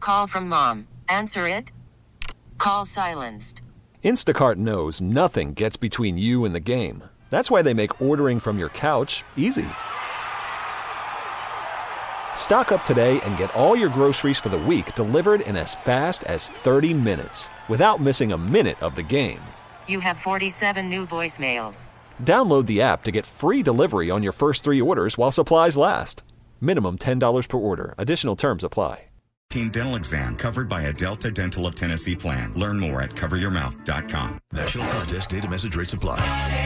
Call from mom. Answer it. Call silenced. Instacart knows nothing gets between you and the game. That's why they make ordering from your couch easy. Stock up today and get all your groceries for the week delivered in as fast as 30 minutes without missing a minute of the game. You have 47 new voicemails. Download the app to get free delivery on your first 3 orders while supplies last. Minimum $10 per order. Additional terms apply. Dental exam covered by a Delta Dental of Tennessee plan. Learn more at coveryourmouth.com. National Contest Data Message Rate Supply.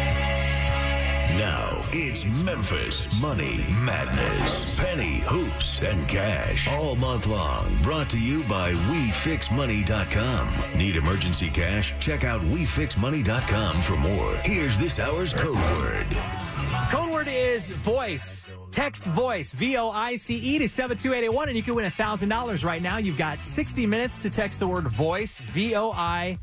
Now it's Memphis Money Madness. Penny, hoops, and cash all month long. Brought to you by WeFixMoney.com. Need emergency cash? Check out WeFixMoney.com for more. Here's this hour's code word. Code word is voice. Text voice, VOICE to 72881, and you can win $1,000 right now. You've got 60 minutes to text the word voice, VOICE.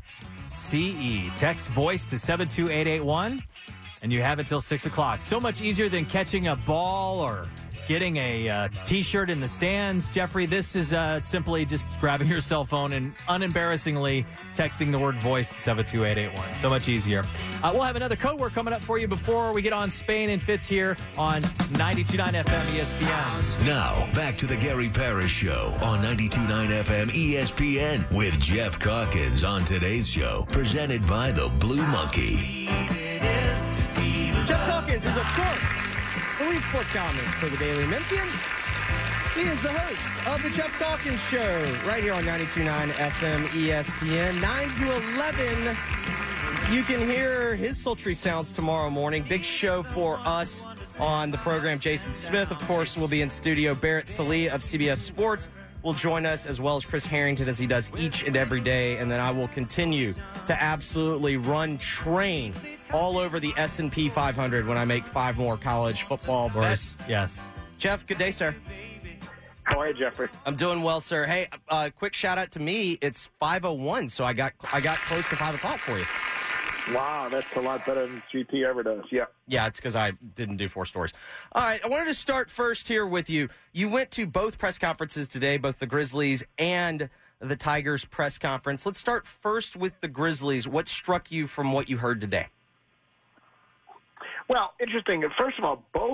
Text voice to 72881, and you have until 6 o'clock. So much easier than catching a ball or getting a T-shirt in the stands. Jeffrey, this is simply just grabbing your cell phone and unembarrassingly texting the word voice to 72881. So much easier. We'll have another code word coming up for you before we get on Spain and Fitz here on 92.9 FM ESPN. Now, back to the Gary Parrish Show on 92.9 FM ESPN with Jeff Calkins on today's show, presented by the Blue Monkey. Jeff Calkins is, of course, the lead sports columnist for the Daily Memphian. He is the host of the Jeff Calkins Show right here on 92.9 FM ESPN. 9 to 11, you can hear his sultry sounds tomorrow morning. Big show for us on the program. Jason Smith, of course, will be in studio. Barrett Salih of CBS Sports will join us, as well as Chris Harrington, as he does each and every day. And then I will continue to absolutely run train all over the S&P 500 when I make 5 more college football bets. Yes. Jeff, good day, sir. How are you, Jeffrey? I'm doing well, sir. Hey, quick shout out to me. It's 5:01, so I got close to 5 o'clock for you. Wow, that's a lot better than GP ever does. Yeah. Yeah, it's because I didn't do 4 stories. All right, I wanted to start first here with you. You went to both press conferences today, both the Grizzlies and the Tigers press conference. Let's start first with the Grizzlies. What struck you from what you heard today? Well, interesting. First of all, both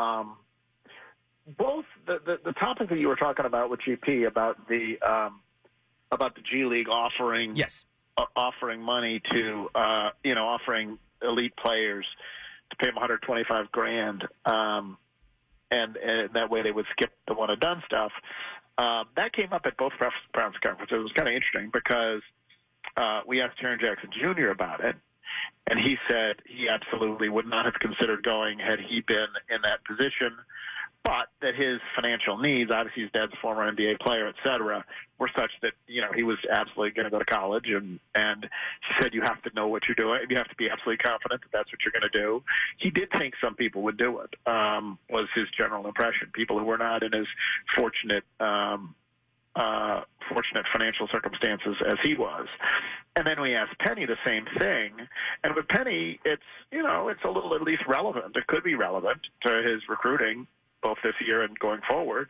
the topic that you were talking about with GP about the G League offering offering money to offering elite players to pay them $125,000 and that way they would skip the one and done stuff. That came up at both press conferences. It was kind of interesting because we asked Jaren Jackson Jr. about it. And he said he absolutely would not have considered going had he been in that position, but that his financial needs, obviously his dad's a former NBA player, et cetera, were such that, he was absolutely going to go to college. And he said you have to know what you're doing. You have to be absolutely confident that that's what you're going to do. He did think some people would do it, was his general impression, people who were not in as fortunate financial circumstances as he was. And then we asked Penny the same thing. And with Penny, it's a little at least relevant. It could be relevant to his recruiting, both this year and going forward.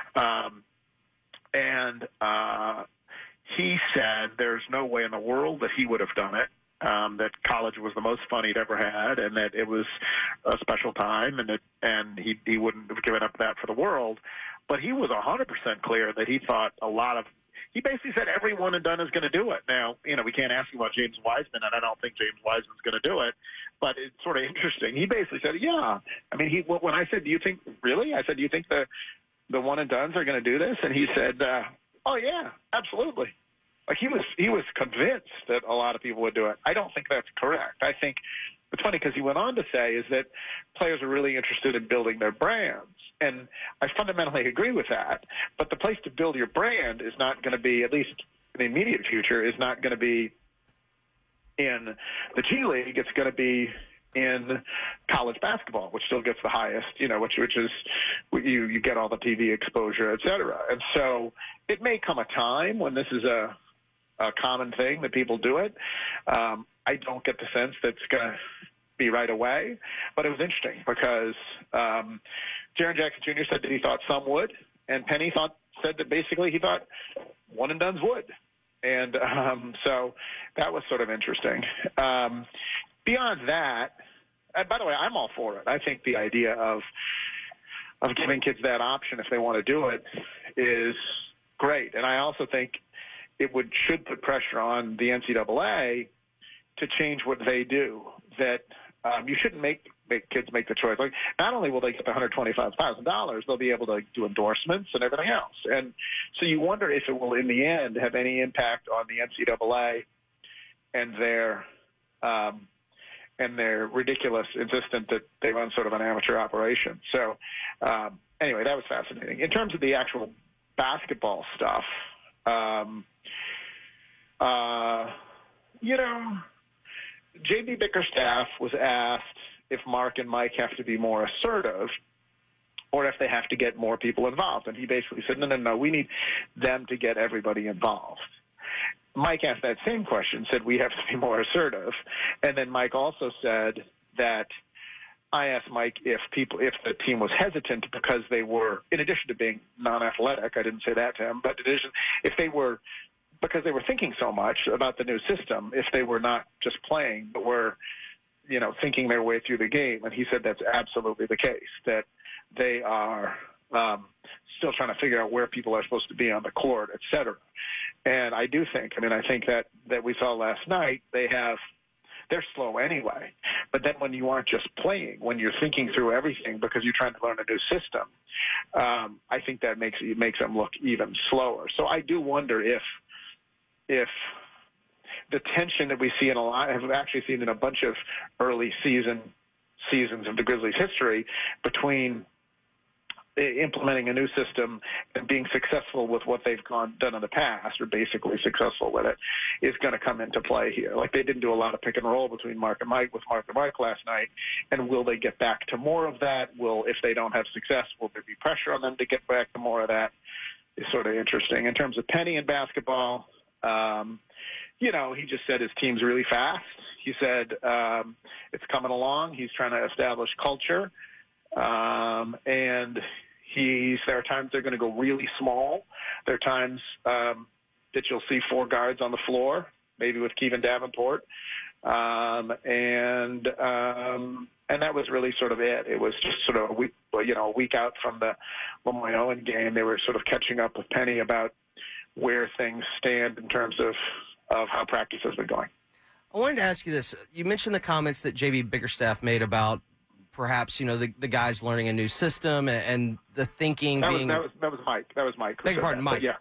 He said there's no way in the world that he would have done it. That college was the most fun he'd ever had, and that it was a special time, and he wouldn't have given up that for the world. But he was 100% clear that he thought he basically said every one and done is going to do it. Now, we can't ask him about James Wiseman, and I don't think James Wiseman's going to do it, but it's sort of interesting. He basically said, yeah. I mean, when I said, do you think the one and dones are going to do this? And he said, oh yeah, absolutely. Like he was convinced that a lot of people would do it. I don't think that's correct. I think it's funny because he went on to say is that players are really interested in building their brands. And I fundamentally agree with that. But the place to build your brand is not going to be, at least in the immediate future, is not going to be in the G League. It's going to be in college basketball, which still gets the highest, which is you get all the TV exposure, et cetera. And so it may come a time when this is a common thing that people do it. I don't get the sense that it's going to be right away, but it was interesting because Jaren Jackson Jr. said that he thought some would, and Penny said that basically he thought one and done's would. And so that was sort of interesting. Beyond that, by the way, I'm all for it. I think the idea of giving kids that option if they want to do it is great. And I also think it should put pressure on the NCAA to change what they do. That you shouldn't make kids make the choice. Like, not only will they get the $125,000, they'll be able to do endorsements and everything else. And so you wonder if it will, in the end, have any impact on the NCAA and their ridiculous insistence that they run sort of an amateur operation. So anyway, that was fascinating. In terms of the actual basketball stuff, J.B. Bickerstaff was asked if Mark and Mike have to be more assertive or if they have to get more people involved. And he basically said, no, we need them to get everybody involved. Mike asked that same question, said we have to be more assertive. And then Mike also said that I asked Mike if the team was hesitant because they were, in addition to being non-athletic, I didn't say that to him, but in addition, because they were thinking so much about the new system, if they were not just playing, but were, thinking their way through the game. And he said that's absolutely the case, that they are still trying to figure out where people are supposed to be on the court, et cetera. And I think that we saw last night, they're slow anyway. But then when you aren't just playing, when you're thinking through everything because you're trying to learn a new system, I think that makes them look even slower. So I do wonder if the tension that we see have actually seen in a bunch of early seasons of the Grizzlies' history between implementing a new system and being successful with what they've done in the past, or basically successful with it, is going to come into play here. Like, they didn't do a lot of pick and roll between Mark and Mike last night, and will they get back to more of that? If they don't have success, will there be pressure on them to get back to more of that? Is sort of interesting. In terms of Penny in basketball, he just said his team's really fast. He said it's coming along. He's trying to establish culture. And there are times they're going to go really small. There are times that you'll see 4 guards on the floor, maybe with Kevin Davenport. And that was really sort of it. It was just sort of a week out from the Lemoyne Owen game. They were sort of catching up with Penny about where things stand in terms of how practice has been going. I wanted to ask you this. You mentioned the comments that J.B. Bickerstaff made about perhaps, the guys learning a new system and the thinking that being... That was Mike. That was Mike. Beg your pardon, Mike. Yeah.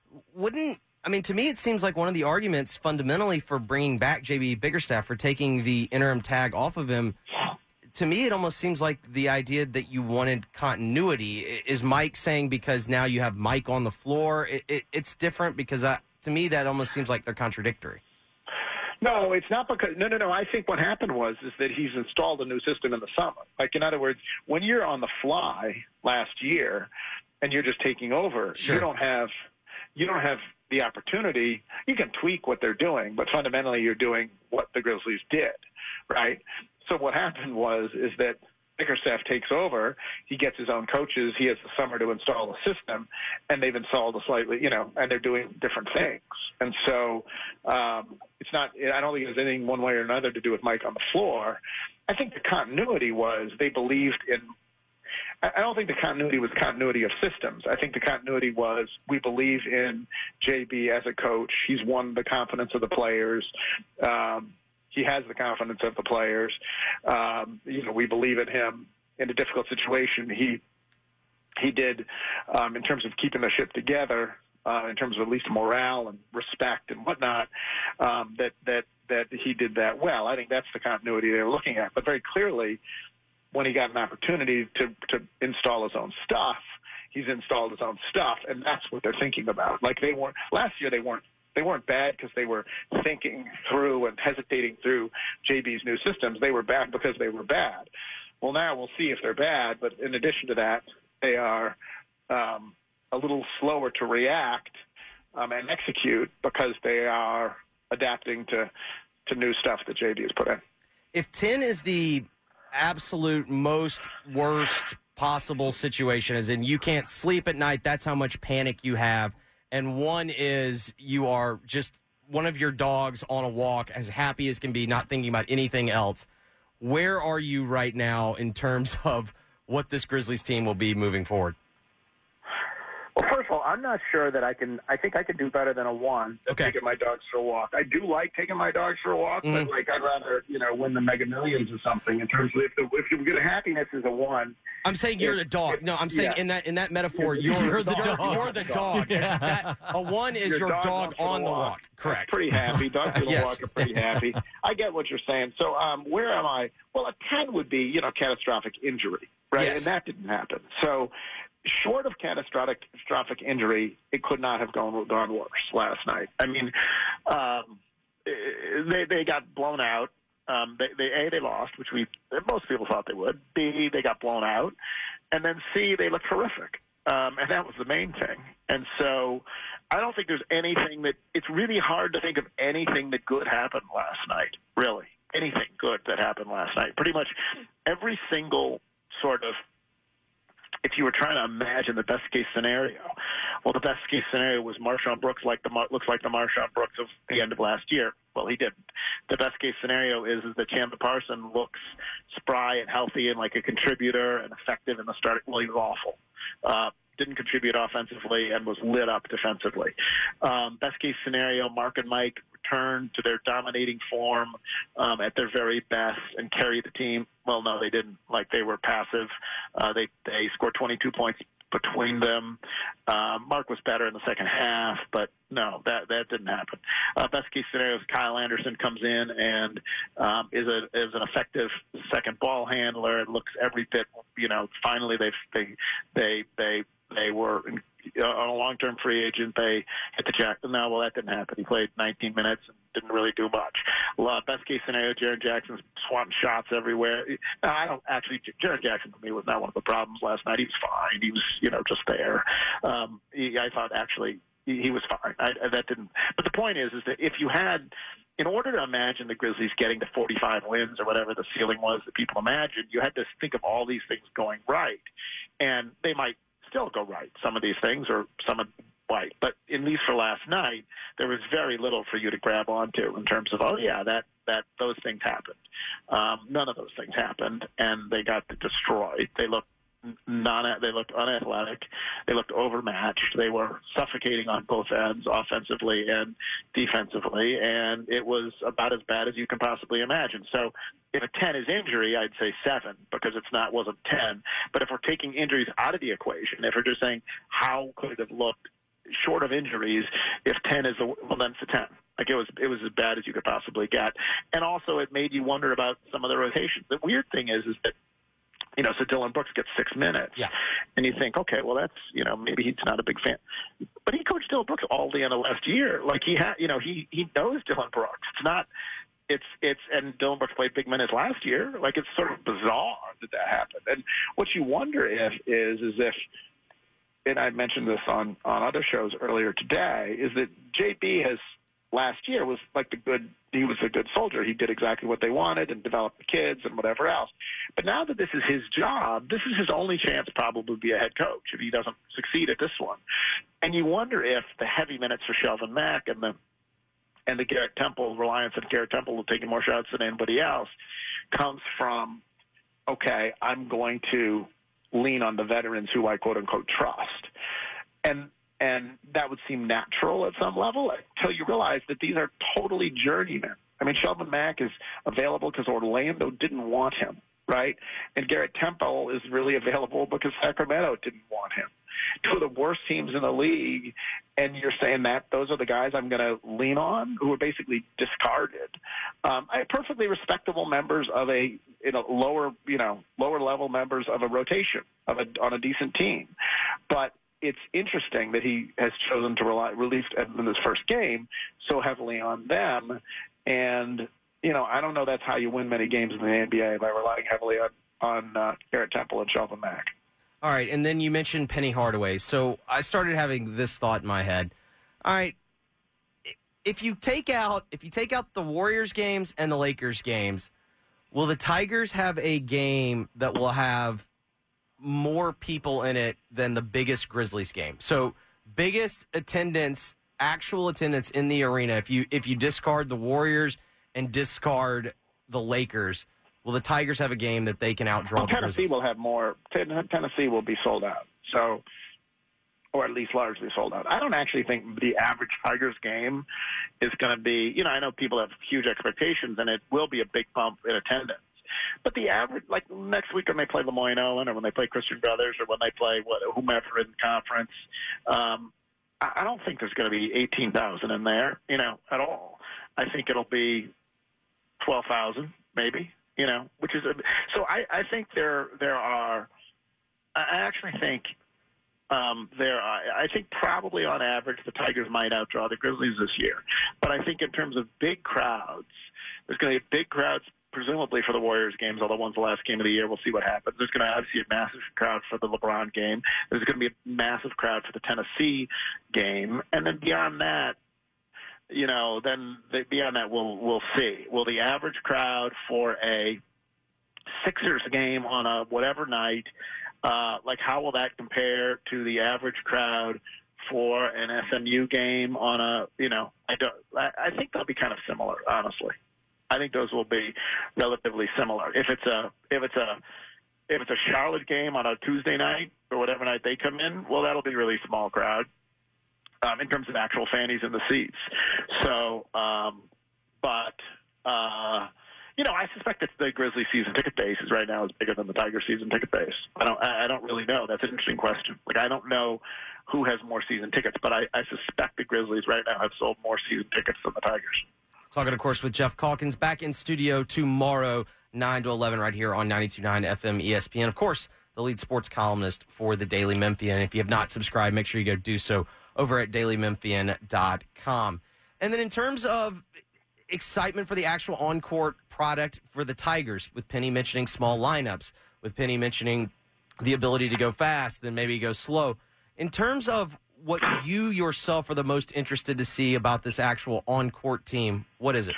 To me, it seems like one of the arguments fundamentally for bringing back J.B. Bickerstaff, for taking the interim tag off of him, to me, it almost seems like the idea that you wanted continuity. Is Mike saying because now you have Mike on the floor, it's different? Because to me, that almost seems like they're contradictory. No, it's not because – no. I think what happened is that he's installed a new system in the summer. Like, in other words, when you're on the fly last year and you're just taking over, sure, you don't have the opportunity. You can tweak what they're doing, but fundamentally you're doing what the Grizzlies did, right? So what happened is that Bickerstaff takes over, he gets his own coaches, he has the summer to install a system, and they've installed a slightly, and they're doing different things. And so it's not, I don't think there's anything one way or another to do with Mike on the floor. I think the continuity was they believed in, I don't think the continuity was continuity of systems. I think the continuity was we believe in JB as a coach. He's won the confidence of the players. He has the confidence of the players. We believe in him in a difficult situation. He did, in terms of keeping the ship together, in terms of at least morale and respect and whatnot, that he did that well. I think that's the continuity they were looking at. But very clearly, when he got an opportunity to install his own stuff, he's installed his own stuff, and that's what they're thinking about. Like, last year they weren't bad because they were thinking through and hesitating through JB's new systems. They were bad because they were bad. Well, now we'll see if they're bad, but in addition to that, they are a little slower to react and execute because they are adapting to new stuff that JB has put in. If 10 is the absolute most worst possible situation, as in you can't sleep at night, that's how much panic you have, and one is you are just one of your dogs on a walk, as happy as can be, not thinking about anything else. Where are you right now in terms of what this Grizzlies team will be moving forward? Well, first of all, I'm not sure that I think I can do better than a 1 taking my dogs for a walk. I do like taking my dogs for a walk, but like I'd rather, win the Mega Millions or something in terms of if you get happiness is a 1. I'm saying you're the dog. No, I'm saying in that metaphor, you're the dog. You're the dog. Yeah. A 1 is your dog on the walk. Correct. That's pretty happy. Dogs on the walk are pretty happy. I get what you're saying. So where am I? Well, a 10 would be, catastrophic injury, right? Yes. And that didn't happen. So short of catastrophic injury, it could not have gone worse last night. I mean, they got blown out. They lost, which most people thought they would. B, they got blown out, and then C, they looked horrific, and that was the main thing. And so, I don't think there's anything that it's really hard to think of anything that good happened last night. Really, anything good that happened last night. Pretty much every single sort of. If you were trying to imagine the best case scenario, well, the best case scenario was Marshawn Brooks looks like the Marshawn Brooks of the end of last year. Well, he didn't. The best case scenario is that Chandler Parsons looks spry and healthy and like a contributor and effective in the start. Well, he was awful. Didn't contribute offensively and was lit up defensively. Best case scenario, Mark and Mike returned to their dominating form at their very best and carried the team. Well, no, they didn't. Like, they were passive. They scored 22 points between them. Mark was better in the second half, but no, that didn't happen. Best case scenario is Kyle Anderson comes in and is an effective second ball handler and looks every bit. Finally they were on a long-term free agent. They hit the jack. No, well, that didn't happen. He played 19 minutes and didn't really do much. Well, best case scenario, Jaren Jackson's swatting shots everywhere. Jaren Jackson for me was not one of the problems last night. He was fine. He was, just there. I thought actually he was fine. That didn't. But the point is that if you had, in order to imagine the Grizzlies getting to 45 wins or whatever the ceiling was that people imagined, you had to think of all these things going right, and they might still go right, some of these things, or some of right. But at least for last night, there was very little for you to grab onto in terms of, that those things happened. None of those things happened, and they got destroyed. They looked unathletic. They looked overmatched. They were suffocating on both ends, offensively and defensively, and it was about as bad as you can possibly imagine. So if a 10 is injury, I'd say 7 because wasn't 10. But if we're taking injuries out of the equation, if we're just saying how could it have looked short of injuries, if 10 is then it's a 10. Like it was as bad as you could possibly get. And also it made you wonder about some of the rotations. The weird thing is that so Dillon Brooks gets 6 minutes. Yeah. And you think, okay, well, that's, maybe he's not a big fan. But he coached Dillon Brooks all the end of last year. Like he knows Dillon Brooks. And Dillon Brooks played big minutes last year. Like it's sort of bizarre that happened. And what you wonder is if, and I mentioned this on other shows earlier today, is that JB last year was he was a good soldier. He did exactly what they wanted and developed the kids and whatever else. But now that this is his job, this is his only chance probably to be a head coach if he doesn't succeed at this one. And you wonder if the heavy minutes for Shelvin Mack and the Garrett Temple, reliance on Garrett Temple taking more shots than anybody else, comes from, okay, I'm going to lean on the veterans who I quote unquote trust. And that would seem natural at some level until you realize that these are totally journeymen. I mean, Shelvin Mack is available because Orlando didn't want him, right? And Garrett Temple is really available because Sacramento didn't want him. Two of the worst teams in the league, and you're saying that those are the guys I'm going to lean on, who are basically discarded. Perfectly respectable members of lower level members of a rotation on a decent team, but it's interesting that he has chosen to release in his first game so heavily on them. And, I don't know that's how you win many games in the NBA, by relying heavily on Garrett Temple and Shelvin Mack. All right, and then you mentioned Penny Hardaway. So I started having this thought in my head. All right, if you take out the Warriors games and the Lakers games, will the Tigers have a game that will have more people in it than the biggest Grizzlies game? So biggest attendance, actual attendance in the arena, if you discard the Warriors and discard the Lakers, will the Tigers have a game that they can outdraw the Grizzlies? Tennessee will have more. Tennessee will be sold out. So, or at least largely sold out. I don't actually think the average Tigers game is going to be, I know people have huge expectations, and it will be a big bump in attendance. But the average, like next week when they play Lemoyne-Owen or when they play Christian Brothers or when they play whomever in conference, I don't think there's going to be 18,000 in there, at all. I think it'll be 12,000 maybe, which is so I think there are. I actually think I think probably on average the Tigers might outdraw the Grizzlies this year. But I think in terms of big crowds, there's going to be big crowds presumably for the Warriors games, although one's the last game of the year. We'll see what happens. There's going to obviously be a massive crowd for the LeBron game. There's going to be a massive crowd for the Tennessee game. And then beyond that, beyond that, we'll see. Will the average crowd for a Sixers game on a whatever night, how will that compare to the average crowd for an SMU game on a, I think they'll be kind of similar, honestly. I think those will be relatively similar. If it's a Charlotte game on a Tuesday night or whatever night they come in, well, that'll be a really small crowd in terms of actual fannies in the seats. So, I suspect that the Grizzlies season ticket base is right now is bigger than the Tiger season ticket base. I don't really know. That's an interesting question. I don't know who has more season tickets, but I suspect the Grizzlies right now have sold more season tickets than the Tigers. Talking, of course, with Jeff Calkins, back in studio tomorrow, 9 to 11, right here on 92.9 FM ESPN. Of course, the lead sports columnist for the Daily Memphian. If you have not subscribed, make sure you go do so over at dailymemphian.com. And then in terms of excitement for the actual on-court product for the Tigers, with Penny mentioning small lineups, with Penny mentioning the ability to go fast, then maybe go slow. In terms of what you yourself are the most interested to see about this actual on-court team, what is it?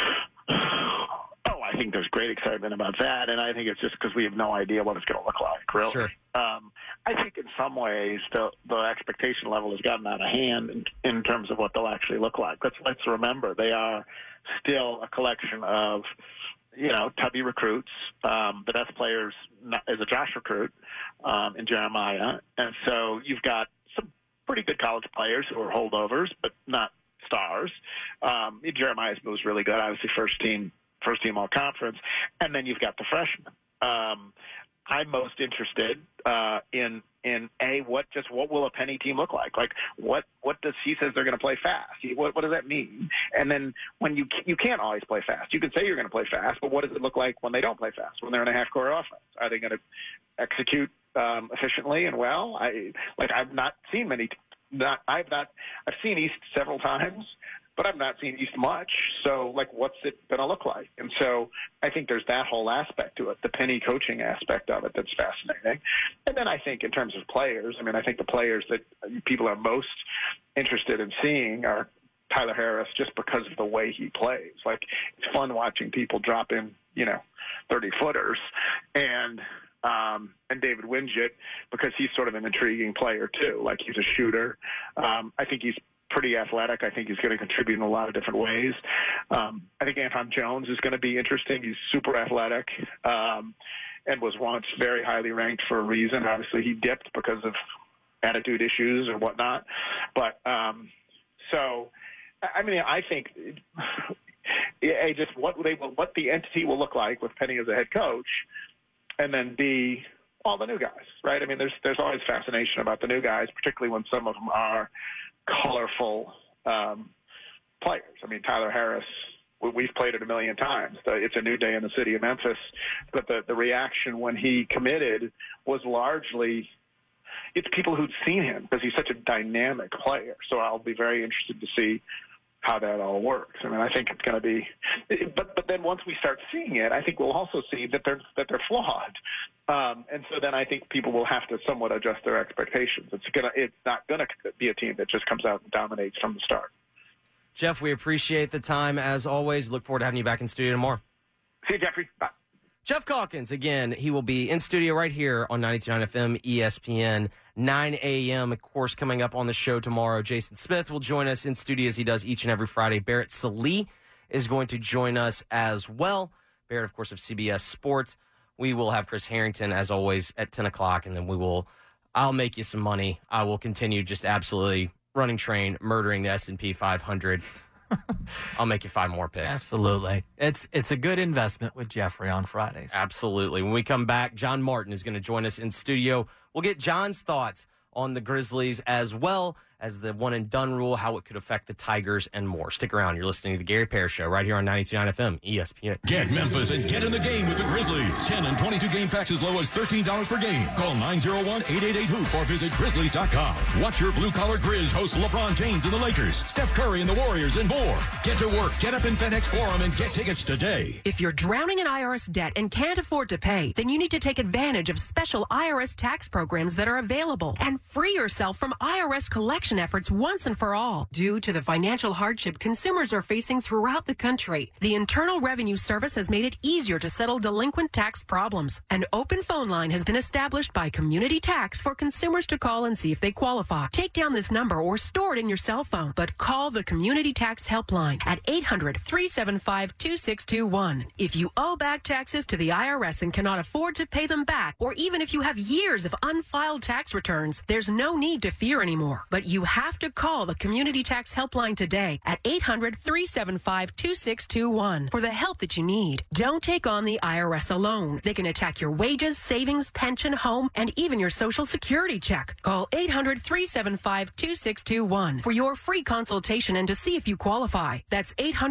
Oh, I think there's great excitement about that, and I think it's just because we have no idea what it's going to look like, really. Sure. I think in some ways the expectation level has gotten out of hand in terms of what they'll actually look like. Let's remember, they are still a collection of, tubby recruits. The best players is a Josh recruit in Jeremiah, and so you've got some pretty good college players who are holdovers, but not stars. Jeremiah's was really good, obviously first team all conference, and then you've got the freshmen. I'm most interested in what will a Penny team look like? Like what does he says they're going to play fast? What does that mean? And then when you can't always play fast. You can say you're going to play fast, but what does it look like when they don't play fast? When they're in a half-court offense, are they going to execute efficiently and well? I've not seen many. I've seen East several times, but I've not seen East much. So, what's it going to look like? And so I think there's that whole aspect to it, the Penny coaching aspect of it that's fascinating. And then I think in terms of players, I think the players that people are most interested in seeing are Tyler Harris, just because of the way he plays. It's fun watching people drop in, 30-footers. And David Wingett, because he's sort of an intriguing player too. He's a shooter. I think he's pretty athletic. I think he's going to contribute in a lot of different ways. I think Anton Jones is going to be interesting. He's super athletic and was once very highly ranked for a reason. Obviously, he dipped because of attitude issues or whatnot. But I think just what the entity will look like with Penny as a head coach. And then B, all the new guys, right? There's always fascination about the new guys, particularly when some of them are colorful players. Tyler Harris, we've played it a million times. It's a new day in the city of Memphis. But the reaction when he committed was largely it's people who'd seen him because he's such a dynamic player. So I'll be very interested to see how that all works. I think it's going to be, but then once we start seeing it, I think we'll also see that they're flawed, and so then I think people will have to somewhat adjust their expectations. It's not going to be a team that just comes out and dominates from the start. Jeff, we appreciate the time as always. Look forward to having you back in studio tomorrow. See you, Jeffrey. Bye. Jeff Calkins, again, he will be in studio right here on 92.9 FM ESPN 9 a.m. Of course, coming up on the show tomorrow, Jason Smith will join us in studio as he does each and every Friday. Barrett Sallee is going to join us as well. Barrett, of course, of CBS Sports. We will have Chris Harrington, as always, at 10 o'clock, and then I'll make you some money. I will continue just absolutely running train, murdering the S&P 500. I'll make you 5 more picks. Absolutely. It's a good investment with Jeffrey on Fridays. Absolutely. When we come back, John Martin is going to join us in studio. We'll get John's thoughts on the Grizzlies as well as the one-and-done rule, how it could affect the Tigers, and more. Stick around. You're listening to The Gary Parrish Show right here on 92.9 FM, ESPN. Get Memphis and get in the game with the Grizzlies. 10 and 22 game packs as low as $13 per game. Call 901-888-HOOP or visit Grizzlies.com. Watch your blue-collar Grizz host LeBron James and the Lakers, Steph Curry and the Warriors, and more. Get to work. Get up in FedEx Forum and get tickets today. If you're drowning in IRS debt and can't afford to pay, then you need to take advantage of special IRS tax programs that are available and free yourself from IRS collection efforts once and for all. Due to the financial hardship consumers are facing throughout the country, the Internal Revenue Service has made it easier to settle delinquent tax problems. An open phone line has been established by Community Tax for consumers to call and see if they qualify. Take down this number or store it in your cell phone, but call the Community Tax Helpline at 800-375-2621. If you owe back taxes to the IRS and cannot afford to pay them back, or even if you have years of unfiled tax returns, there's no need to fear anymore. But you have to call the Community Tax Helpline today at 800-375-2621 for the help that you need. Don't take on the IRS alone. They can attack your wages, savings, pension, home, and even your Social Security check. Call 800-375-2621 for your free consultation and to see if you qualify. That's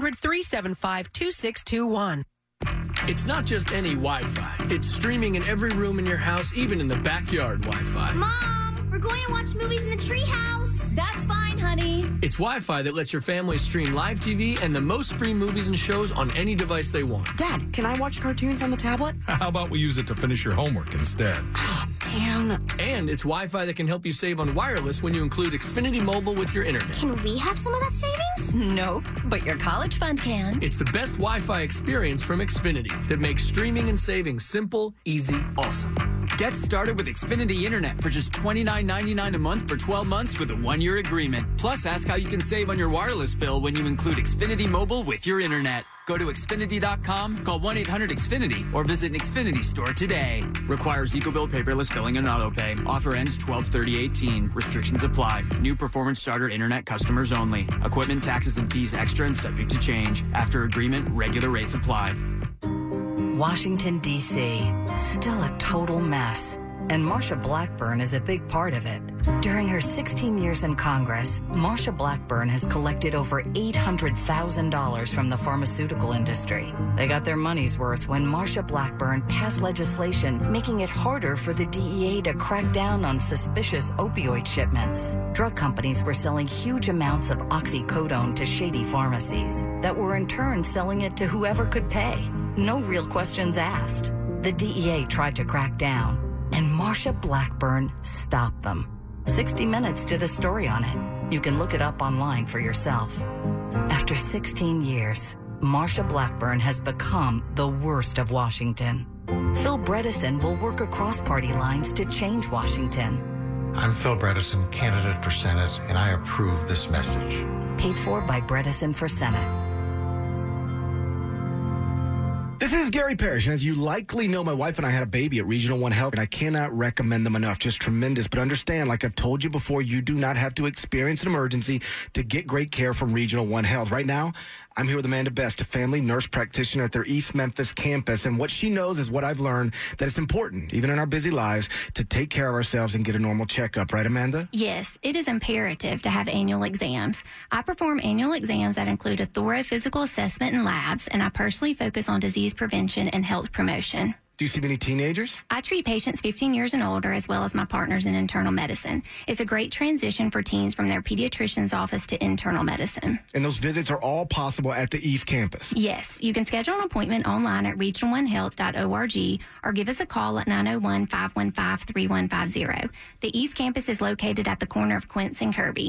800-375-2621. It's not just any Wi-Fi. It's streaming in every room in your house, even in the backyard Wi-Fi. Mom, we're going to watch movies in the treehouse. That's fine, honey. It's Wi-Fi that lets your family stream live TV and the most free movies and shows on any device they want. Dad, can I watch cartoons on the tablet? How about we use it to finish your homework instead? Oh, man. And it's Wi-Fi that can help you save on wireless when you include Xfinity Mobile with your internet. Can we have some of that savings? Nope, but your college fund can. It's the best Wi-Fi experience from Xfinity that makes streaming and saving simple, easy, awesome. Get started with Xfinity Internet for just $29.99 a month for 12 months with a 1-year agreement. Plus, ask how you can save on your wireless bill when you include Xfinity Mobile with your internet. Go to Xfinity.com, call 1-800-XFINITY, or visit an Xfinity store today. Requires EcoBill paperless billing and autopay. Offer ends 12/30/18. Restrictions apply. New performance starter internet customers only. Equipment, taxes, and fees extra and subject to change. After agreement, regular rates apply. Washington, D.C. Still a total mess. And Marsha Blackburn is a big part of it. During her 16 years in Congress, Marsha Blackburn has collected over $800,000 from the pharmaceutical industry. They got their money's worth when Marsha Blackburn passed legislation making it harder for the DEA to crack down on suspicious opioid shipments. Drug companies were selling huge amounts of oxycodone to shady pharmacies that were in turn selling it to whoever could pay. No real questions asked. The DEA tried to crack down, and Marsha Blackburn stopped them. 60 Minutes did a story on it. You can look it up online for yourself. After 16 years, Marsha Blackburn has become the worst of Washington. Phil Bredesen will work across party lines to change Washington. I'm Phil Bredesen, candidate for Senate, and I approve this message. Paid for by Bredesen for Senate. This is Gary Parrish, and as you likely know, my wife and I had a baby at Regional One Health, and I cannot recommend them enough. Just tremendous. But understand, like I've told you before, you do not have to experience an emergency to get great care from Regional One Health. Right now, I'm here with Amanda Best, a family nurse practitioner at their East Memphis campus. And what she knows is what I've learned, that it's important, even in our busy lives, to take care of ourselves and get a normal checkup. Right, Amanda? Yes, it is imperative to have annual exams. I perform annual exams that include a thorough physical assessment and labs, and I personally focus on disease prevention and health promotion. Do you see many teenagers? I treat patients 15 years and older, as well as my partners in internal medicine. It's a great transition for teens from their pediatrician's office to internal medicine. And those visits are all possible at the East Campus? Yes. You can schedule an appointment online at regionalonehealth.org or give us a call at 901-515-3150. The East Campus is located at the corner of Quince and Kirby.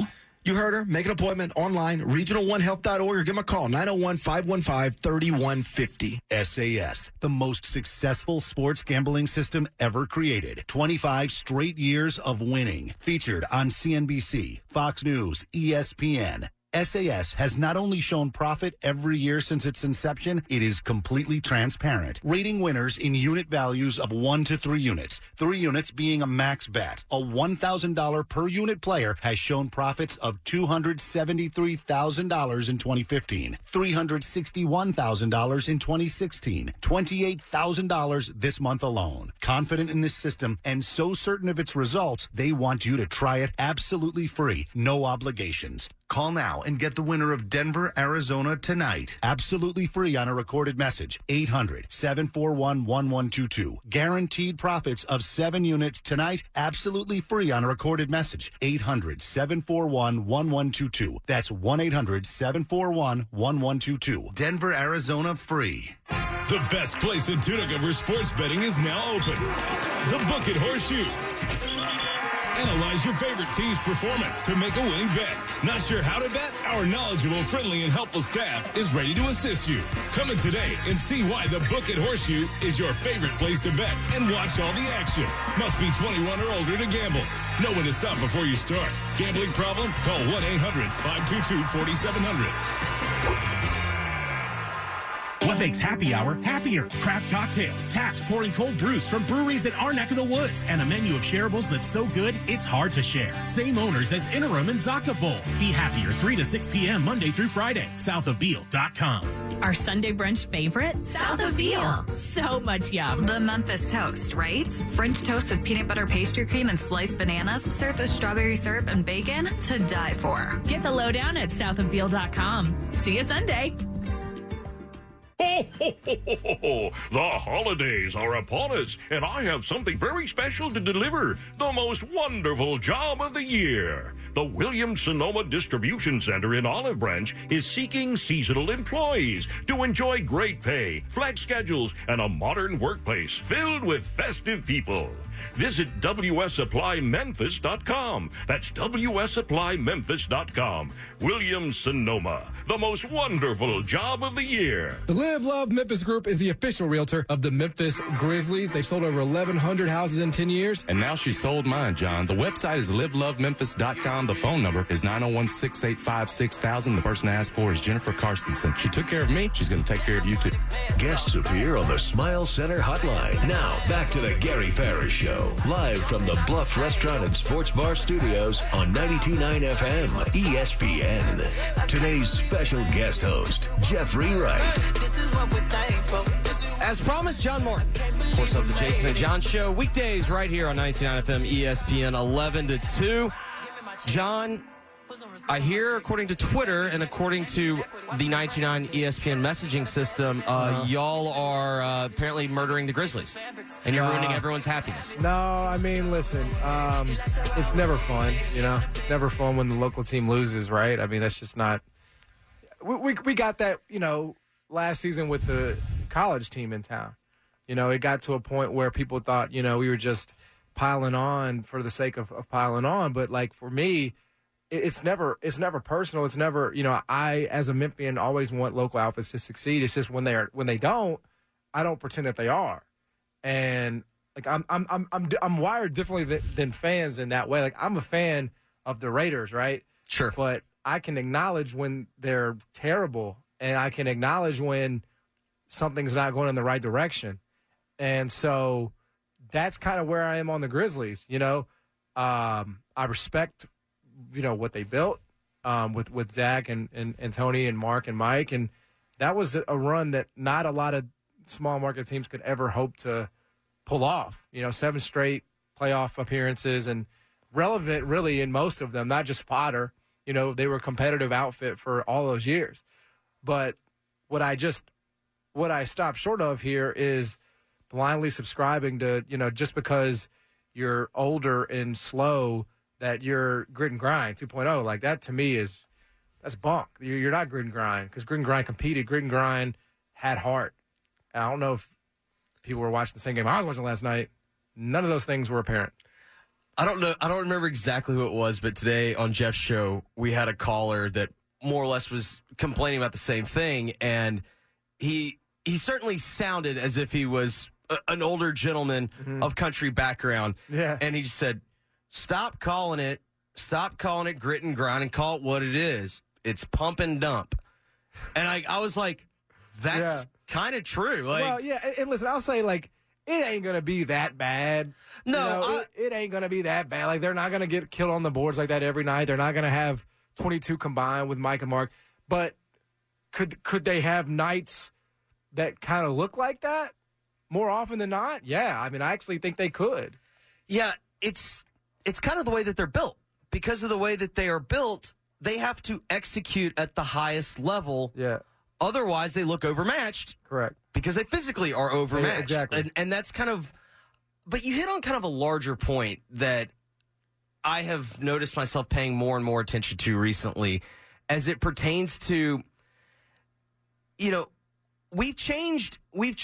You heard her. Make an appointment online, regional1health.org, or give them a call, 901-515-3150. SAS, the most successful sports gambling system ever created. 25 straight years of winning. Featured on CNBC, Fox News, ESPN. SAS has not only shown profit every year since its inception, it is completely transparent, rating winners in unit values of 1 to 3 units, 3 units being a max bet. A $1,000 per unit player has shown profits of $273,000 in 2015, $361,000 in 2016, $28,000 this month alone. Confident in this system and so certain of its results, they want you to try it absolutely free, no obligations. Call now and get the winner of Denver, Arizona tonight. Absolutely free on a recorded message. 800-741-1122. Guaranteed profits of 7 units tonight. Absolutely free on a recorded message. 800-741-1122. That's 1-800-741-1122. Denver, Arizona free. The best place in Tunica for sports betting is now open. The Book It Horseshoe. Analyze your favorite team's performance to make a winning bet. Not sure how to bet? Our knowledgeable, friendly, and helpful staff is ready to assist you. Come in today and see why the Book It Horseshoe is your favorite place to bet and watch all the action. Must be 21 or older to gamble. Know when to stop before you start. Gambling problem? Call 1-800-522-4700. What makes happy hour happier? Craft cocktails, taps pouring cold brews from breweries in our neck of the woods, and a menu of shareables that's so good, it's hard to share. Same owners as Interim and Zaka Bowl. Be happier 3 to 6 p.m. Monday through Friday. Southofbeal.com. Our Sunday brunch favorite? South of Beal. So much yum. The Memphis toast, right? French toast with peanut butter pastry cream and sliced bananas, served with strawberry syrup and bacon, to die for. Get the lowdown at southofbeal.com. See you Sunday. Ho, ho, ho, ho, ho, ho. The holidays are upon us, and I have something very special to deliver. The most wonderful job of the year. The Williams-Sonoma Distribution Center in Olive Branch is seeking seasonal employees to enjoy great pay, flex schedules, and a modern workplace filled with festive people. Visit WSSupplyMemphis.com. That's WSSupplyMemphis.com. Williams-Sonoma, the most wonderful job of the year. The Live Love Memphis Group is the official realtor of the Memphis Grizzlies. They've sold over 1,100 houses in 10 years. And now she sold mine, John. The website is livelovememphis.com. The phone number is 901-685-6000. The person I asked for is Jennifer Karstensen. She took care of me. She's going to take care of you, too. Guests appear on the Smile Center hotline. Now, back to the Gary Parrish Show, live from the Bluff Restaurant and Sports Bar Studios on 92.9 FM ESPN. Today's special guest host, Jeffrey Wright. As promised, John Morton, of course, of the Jason and John Show, weekdays right here on 99 FM ESPN 11 to 2. John, I hear, according to Twitter and according to the 99 ESPN messaging system, y'all are apparently murdering the Grizzlies, and you're ruining everyone's happiness. No, I mean, listen, it's never fun, you know? It's never fun when the local team loses, right? I mean, that's just not... We got that, you know, last season with the college team in town. You know, it got to a point where people thought, you know, we were just piling on for the sake of piling on. But, like, for me, it's never personal. It's never, you know, I, as a Memphian, always want local outfits to succeed. It's just when they don't, I don't pretend that they are. And, like, I'm wired differently than fans in that way. Like, I'm a fan of the Raiders, right? Sure. But I can acknowledge when they're terrible, and I can acknowledge when something's not going in the right direction. And so that's kind of where I am on the Grizzlies. You know, I respect, you know, what they built with Zach and Tony and Mark and Mike. And that was a run that not a lot of small market teams could ever hope to pull off. You know, 7 straight playoff appearances and relevant really in most of them, not just Potter. You know, they were a competitive outfit for all those years. But what I stopped short of here is blindly subscribing to, you know, just because you're older and slow that you're grit and grind 2.0. Like, that to me that's bunk. You're not grit and grind, because grit and grind competed. Grit and grind had heart. I don't know if people were watching the same game I was watching last night. None of those things were apparent. I don't know. I don't remember exactly who it was, but today on Jeff's show, we had a caller that more or less was complaining about the same thing, and he certainly sounded as if he was an older gentleman of country background. Yeah. And he just said, stop calling it grit and grind and call it what it is. It's pump and dump. And I was like, that's kind of true. Like, well, yeah, and listen, I'll say, like, it ain't going to be that bad. No, it ain't going to be that bad. Like, they're not going to get killed on the boards like that every night. They're not going to have 22 combined with Mike and Mark. But could they have nights that kind of look like that more often than not? Yeah, I mean, I actually think they could. Yeah, it's kind of the way that they're built. Because of the way that they are built, they have to execute at the highest level. Yeah. Otherwise, they look overmatched. Correct. Because they physically are overmatched. Yeah, exactly. And that's kind of... But you hit on kind of a larger point that I have noticed myself paying more and more attention to recently as it pertains to, you know, we've changed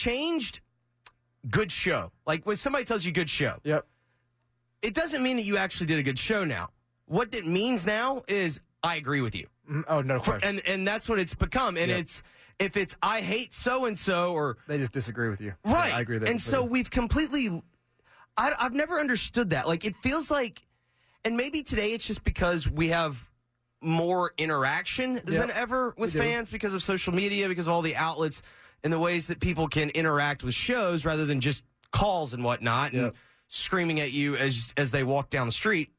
good show. Like when somebody tells you good show. Yep. It doesn't mean that you actually did a good show now. What it means now is I agree with you. Oh, no question. And that's what it's become. And if it's I hate so-and-so or... They just disagree with you. Right. Yeah, I agree with that. And so we've completely... I've never understood that. Like, it feels like... And maybe today it's just because we have more interaction than ever with fans because of social media, because of all the outlets and the ways that people can interact with shows rather than just calls and whatnot and screaming at you as they walk down the street.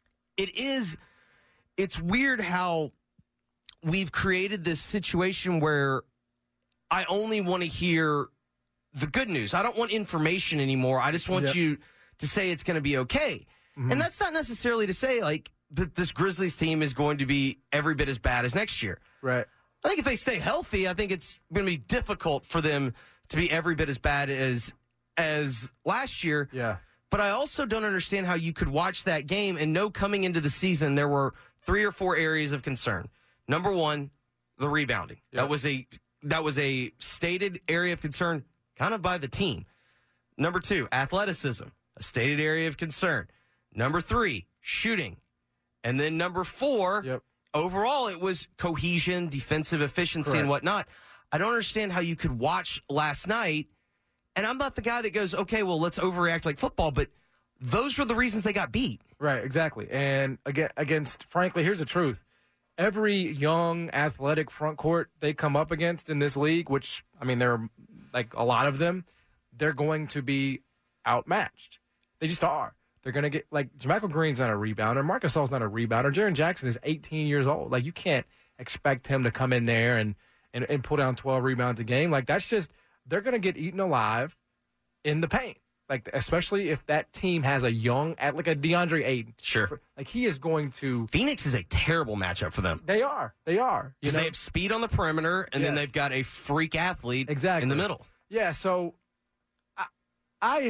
It's weird how we've created this situation where I only want to hear the good news. I don't want information anymore. I just want you to say it's going to be okay. Mm-hmm. And that's not necessarily to say, like, that this Grizzlies team is going to be every bit as bad as next year. Right. I think if they stay healthy, I think it's going to be difficult for them to be every bit as bad as last year. Yeah. But I also don't understand how you could watch that game and know coming into the season there were 3 or 4 areas of concern. Number one, the rebounding. Yep. That was a stated area of concern kind of by the team. Number 2, athleticism, a stated area of concern. Number 3, shooting. And then number 4, overall it was cohesion, defensive efficiency, and whatnot. I don't understand how you could watch last night. And I'm not the guy that goes, okay, well, let's overreact like football, but those were the reasons they got beat. Right, exactly. And against, frankly, here's the truth. Every young, athletic front court they come up against in this league, which, I mean, there are like a lot of them, they're going to be outmatched. They just are. They're going to get, like, JaMychal Green's not a rebounder. Marc Gasol's not a rebounder. Jaren Jackson is 18 years old. Like, you can't expect him to come in there and pull down 12 rebounds a game. Like, that's just, they're going to get eaten alive in the paint. Like, especially if that team has a young, like a DeAndre Ayton. Sure. Like, he is going to... Phoenix is a terrible matchup for them. They are. Because they have speed on the perimeter, and then they've got a freak athlete in the middle. Yeah, so I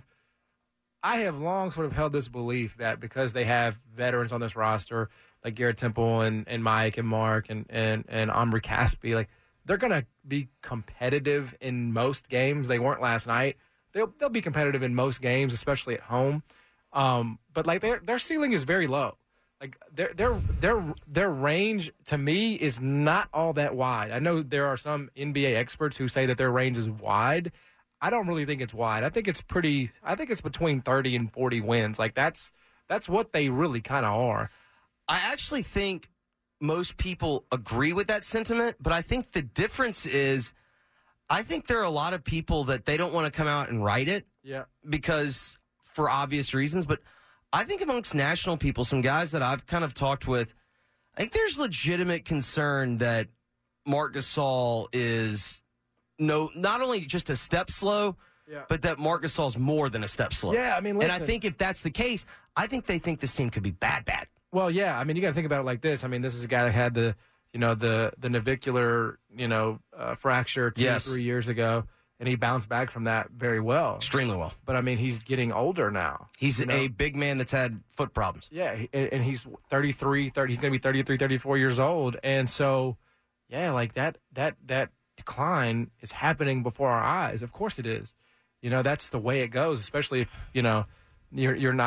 have long sort of held this belief that because they have veterans on this roster, like Garrett Temple and Mike and Mark and Omri Caspi, like, they're going to be competitive in most games. They weren't last night. They'll be competitive in most games, especially at home. But like their ceiling is very low. Like their range to me is not all that wide. I know there are some NBA experts who say that their range is wide. I don't really think it's wide. I think it's between 30 and 40 wins. Like that's what they really kind of are. I actually think most people agree with that sentiment, but I think the difference is I think there are a lot of people that they don't want to come out and write it because for obvious reasons. But I think amongst national people, some guys that I've kind of talked with, I think there's legitimate concern that Marc Gasol is not only just a step slow, but that Marc Gasol is more than a step slow. Yeah, I mean, listen. And I think if that's the case, I think they think this team could be bad. Well, yeah, I mean, you got to think about it like this. I mean, this is a guy that had the navicular, fracture 2 or 3 years ago, and he bounced back from that very well. Extremely well. But, I mean, he's getting older now. He's a big man that's had foot problems. Yeah, and he's 33, he's going to be 33, 34 years old. And so, yeah, like that decline is happening before our eyes. Of course it is. That's the way it goes, especially if, you're not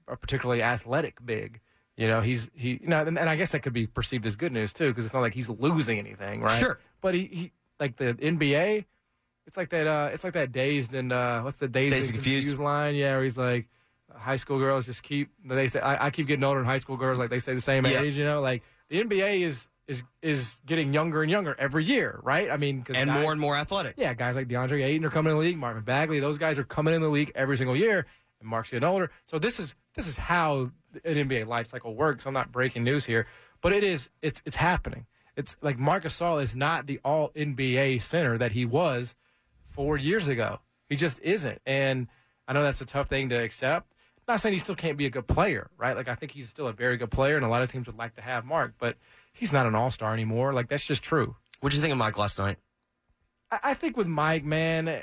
a particularly athletic big. You know, and I guess that could be perceived as good news too, because it's not like he's losing anything, right? Sure. But he like the NBA, it's like that dazed and what's the dazed and confused line? Yeah, where he's like, high school girls just they say I keep getting older, and high school girls like they stay the same age. You know, like the NBA is getting younger and younger every year, right? I mean, and more and more athletic. Yeah, guys like DeAndre Ayton are coming in the league, Marvin Bagley, those guys are coming in the league every single year, and Mark's getting older. So this is how an NBA life cycle works. I'm not breaking news here, but it's happening. It's like Marc Gasol is not the all NBA center that he was 4 years ago. He just isn't, and I know that's a tough thing to accept. I'm not saying he still can't be a good player, right? Like, I think he's still a very good player, and a lot of teams would like to have Mark, but he's not an all-star anymore. Like, that's just true. What did you think of Mike last night? I think with Mike, man,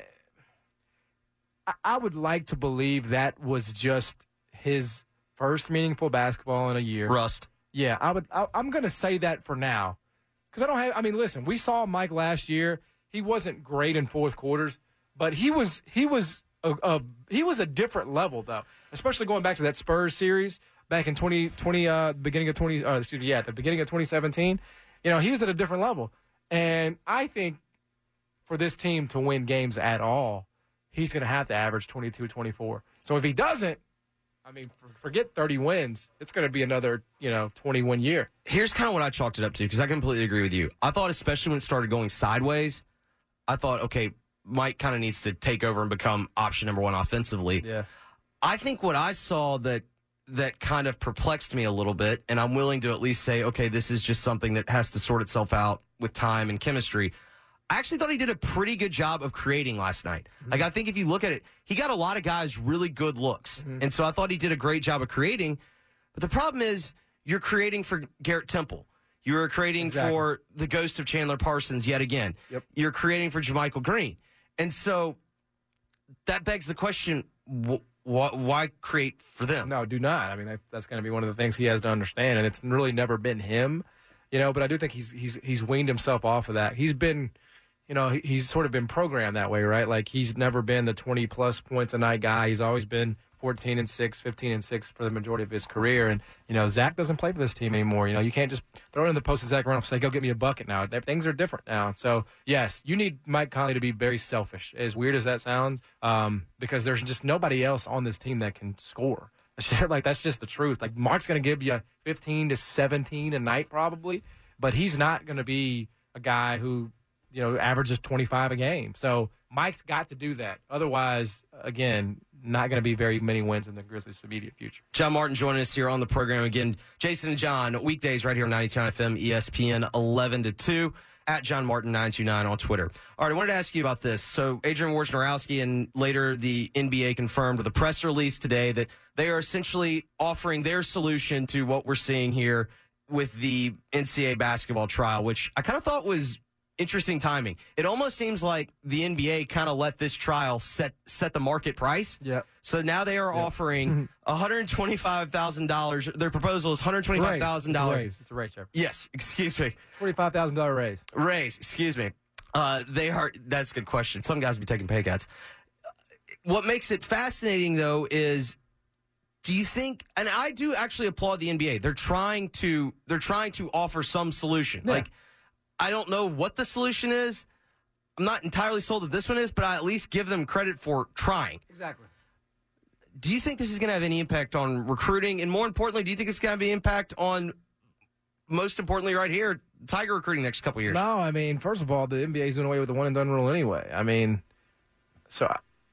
I would like to believe that was just his first meaningful basketball in a year. Rust. Yeah, I'm going to say that for now. Because listen, we saw Mike last year. He wasn't great in fourth quarters, but he was a different level, though, especially going back to that Spurs series back in 2020, the beginning of 2017. You know, he was at a different level. And I think for this team to win games at all, he's going to have to average 22, 24. So if he doesn't, I mean, forget 30 wins. It's going to be another, 20-win year. Here's kind of what I chalked it up to, because I completely agree with you. I thought, especially when it started going sideways, I thought, okay, Mike kind of needs to take over and become option number one offensively. Yeah. I think what I saw that kind of perplexed me a little bit, and I'm willing to at least say, okay, this is just something that has to sort itself out with time and chemistry. I actually thought he did a pretty good job of creating last night. Mm-hmm. Like, I think if you look at it, he got a lot of guys really good looks. Mm-hmm. And so I thought he did a great job of creating. But the problem is you're creating for Garrett Temple. You're creating for the ghost of Chandler Parsons yet again. Yep. You're creating for JaMychal Green. And so that begs the question, why create for them? No, do not. I mean, that's going to be one of the things he has to understand, and it's really never been him, but I do think he's weaned himself off of that. He's been, he's sort of been programmed that way, right? Like, he's never been the 20-plus points a night guy. He's always been 14-6, 15-6 for the majority of his career. And, Zach doesn't play for this team anymore. You can't just throw it in the post to Zach Randolph and say, go get me a bucket now. Things are different now. So, yes, you need Mike Conley to be very selfish, as weird as that sounds, because there's just nobody else on this team that can score. That's just the truth. Like, Mark's going to give you 15 to 17 a night probably, but he's not going to be a guy who, averages 25 a game. So Mike's got to do that. Otherwise, again, not going to be very many wins in the Grizzlies' immediate future. John Martin joining us here on the program again. Jason and John, weekdays right here on 92.9 FM, ESPN 11 to 2. At John Martin 929 on Twitter. All right, I wanted to ask you about this. So Adrian Wojnarowski and later the NBA confirmed with a press release today that they are essentially offering their solution to what we're seeing here with the NCAA basketball trial, which I kind of thought was interesting timing. It almost seems like the NBA kind of let this trial set the market price. Yeah. So now they are offering $125,000. Their proposal is $125,000. It's a raise, sir. Yes, excuse me. $25,000 raise. Raise, excuse me. That's a good question. Some guys be taking pay cuts. What makes it fascinating, though, is do you think, and I do actually applaud the NBA. They're trying to offer some solution. Yeah. Like, I don't know what the solution is. I'm not entirely sold that this one is, but I at least give them credit for trying. Exactly. Do you think this is going to have any impact on recruiting? And more importantly, do you think it's going to have any impact on, most importantly right here, Tiger recruiting next couple years? No, I mean, first of all, the NBA is doing away with the one-and-done rule anyway. I mean, so,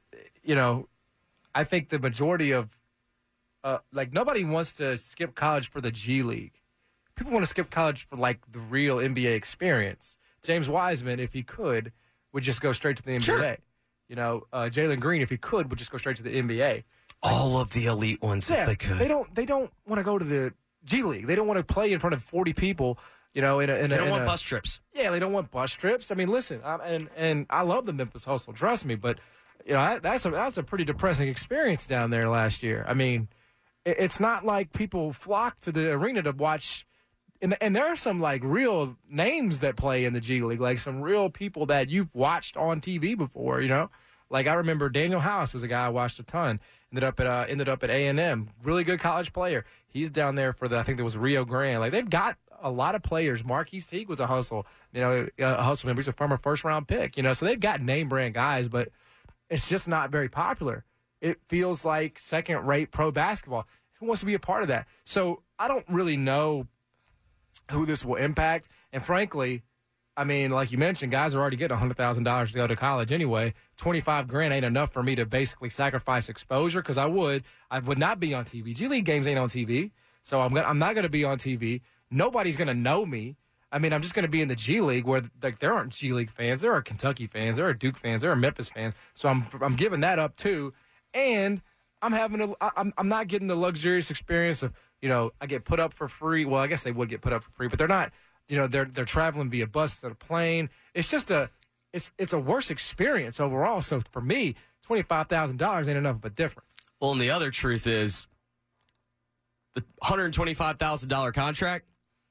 I think the majority of, nobody wants to skip college for the G League. People want to skip college for, the real NBA experience. James Wiseman, if he could, would just go straight to the NBA. Sure. Jalen Green, if he could, would just go straight to the NBA. All of the elite ones, if they could. They don't want to go to the G League. They don't want to play in front of 40 people, they don't want bus trips. Yeah, they don't want bus trips. I mean, listen, and I love the Memphis Hustle, trust me, but, that's a pretty depressing experience down there last year. I mean, it's not like people flock to the arena to watch. And there are some, real names that play in the G League, some real people that you've watched on TV before, Like, I remember Daniel House was a guy I watched a ton. Ended up at A&M. Really good college player. He's down there for I think there was Rio Grande. Like, they've got a lot of players. Marquise Teague was a hustle member. He's a former first-round pick, so they've got name-brand guys, but it's just not very popular. It feels like second-rate pro basketball. Who wants to be a part of that? So I don't really know who this will impact. And frankly, I mean, like you mentioned, guys are already getting $100,000 to go to college anyway. $25,000 ain't enough for me to basically sacrifice exposure because I would not be on TV. G League games ain't on TV, so I'm not going to be on TV. Nobody's going to know me. I mean, I'm just going to be in the G League where like there aren't G League fans, there are Kentucky fans, there are Duke fans, there are Memphis fans. So I'm giving that up too, and I'm not getting the luxurious experience of I get put up for free. Well, I guess they would get put up for free, but they're not. They're traveling via bus instead of plane. It's just it's a worse experience overall. So for me, $25,000 ain't enough of a difference. Well, and the other truth is the $125,000 contract.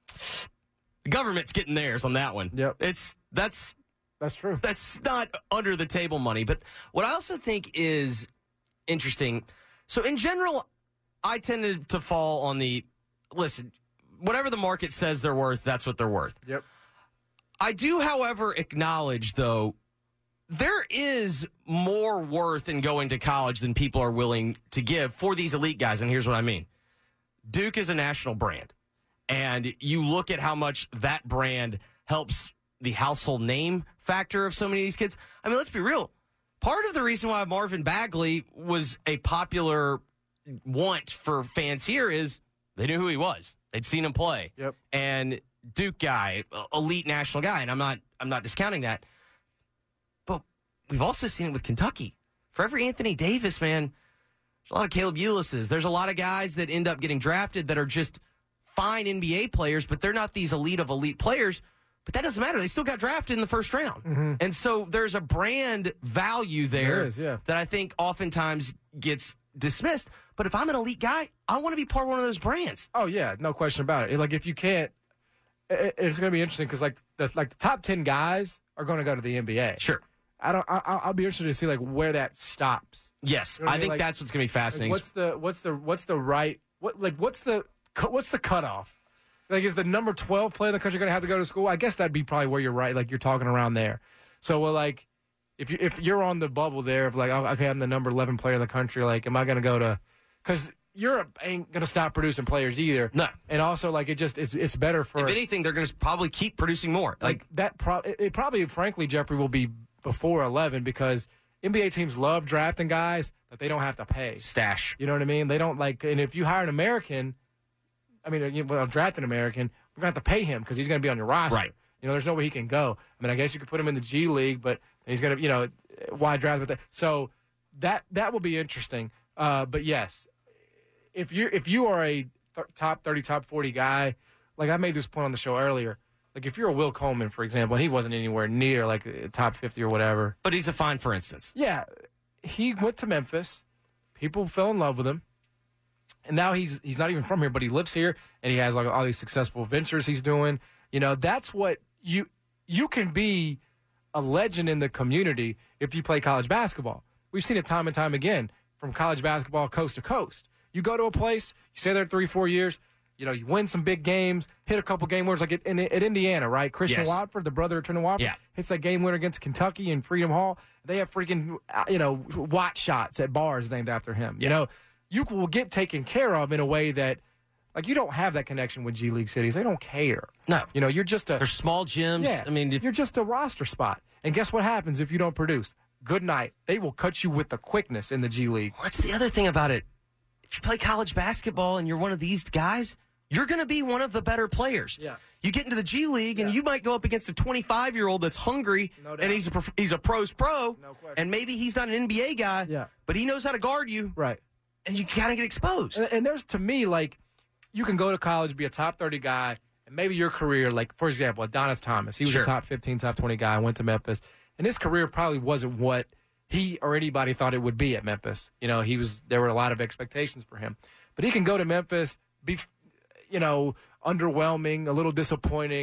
The government's getting theirs on that one. Yep. That's true. That's not under the table money. But what I also think is interesting. So in general, I tended to fall on listen, whatever the market says they're worth, that's what they're worth. Yep. I do, however, acknowledge, though, there is more worth in going to college than people are willing to give for these elite guys. And here's what I mean. Duke is a national brand. And you look at how much that brand helps the household name factor of so many of these kids. I mean, let's be real. Part of the reason why Marvin Bagley was a popular want for fans here is they knew who he was. They'd seen him play. Yep. And Duke guy, elite national guy, and I'm not discounting that. But we've also seen it with Kentucky. For every Anthony Davis, man, there's a lot of Caleb Ulises. There's a lot of guys that end up getting drafted that are just fine NBA players, but they're not these elite of elite players. But that doesn't matter. They still got drafted in the first round. Mm-hmm. And so there's a brand value there that I think oftentimes gets dismissed. But if I'm an elite guy, I want to be part of one of those brands. Oh, yeah, no question about it. Like, if you can't, it's going to be interesting because, like the top 10 guys are going to go to the NBA. Sure. I'll be interested to see, like, where that stops. Yes, you know I think that's what's going to be fascinating. Like, what's the cutoff? Like, is the number 12 player in the country going to have to go to school? I guess that'd be probably where you're right. Like, you're talking around there. So, well, like, if you're on the bubble there of like, oh, okay, I'm the number 11 player in the country. Like, am I going to go to? Because Europe ain't going to stop producing players either. No. And also, like, it's better for. If anything, they're going to probably keep producing more. Like that. It probably, frankly, Jeffrey, will be before 11 because NBA teams love drafting guys that they don't have to pay. Stash. You know what I mean? They don't like, and if you hire an American. I mean, draft an American, we're going to have to pay him because he's going to be on your roster. Right. There's no way he can go. I mean, I guess you could put him in the G League, but he's going to, why draft with that? So that will be interesting. But yes, if you are a top 30, top 40 guy, like I made this point on the show earlier, like if you're a Will Coleman, for example, and he wasn't anywhere near like top 50 or whatever. But he's a fine, for instance. Yeah. He went to Memphis. People fell in love with him. And now he's not even from here, but he lives here, and he has like all these successful ventures he's doing. That's what you can be a legend in the community if you play college basketball. We've seen it time and time again from college basketball coast to coast. You go to a place, you stay there 3-4 years, you win some big games, hit a couple game winners like at Indiana, right? Christian Watford, the brother of Trendon Watford, hits that game winner against Kentucky in Freedom Hall. They have freaking watch shots at bars named after him. You will get taken care of in a way that, like, you don't have that connection with G League cities. They don't care. No. You're just They're small gyms. Yeah, I mean, you're just a roster spot. And guess what happens if you don't produce? Good night. They will cut you with the quickness in the G League. What's the other thing about it? If you play college basketball and you're one of these guys, you're going to be one of the better players. Yeah. You get into the G League, and you might go up against a 25-year-old that's hungry, and he's a pro's pro, and maybe he's not an NBA guy, but he knows how to guard you. Right. And you kind of get exposed. And there's, to me, like, you can go to college, be a top 30 guy, and maybe your career, like, for example, Adonis Thomas. He was a top 15, top 20 guy, went to Memphis. And his career probably wasn't what he or anybody thought it would be at Memphis. There were a lot of expectations for him. But he can go to Memphis, be, underwhelming, a little disappointing,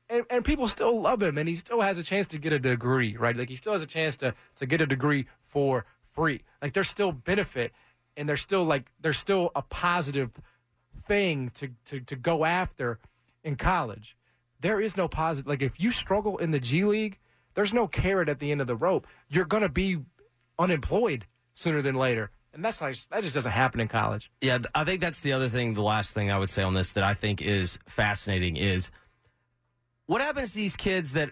and people still love him, and he still has a chance to get a degree, right? Like, he still has a chance to get a degree for free. Like, there's still benefit, and there's still a positive thing to go after in college. There is no positive. Like, if you struggle in the G League, there's no carrot at the end of the rope. You're going to be unemployed sooner than later. And that just doesn't happen in college. Yeah, I think that's the other thing, the last thing I would say on this that I think is fascinating is what happens to these kids that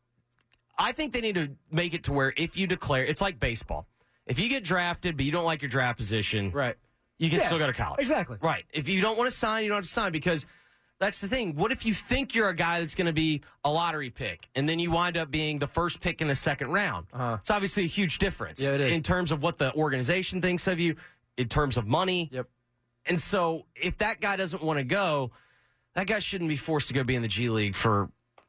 I think they need to make it to where if you declare, it's like baseball. If you get drafted but you don't like your draft position, right, you can still go to college. Exactly. Right. If you don't want to sign, you don't have to sign because that's the thing. What if you think you're a guy that's going to be a lottery pick and then you wind up being the first pick in the second round? It's obviously a huge difference in terms of what the organization thinks of you, in terms of money. Yep. And so if that guy doesn't want to go, that guy shouldn't be forced to go be in the G League for,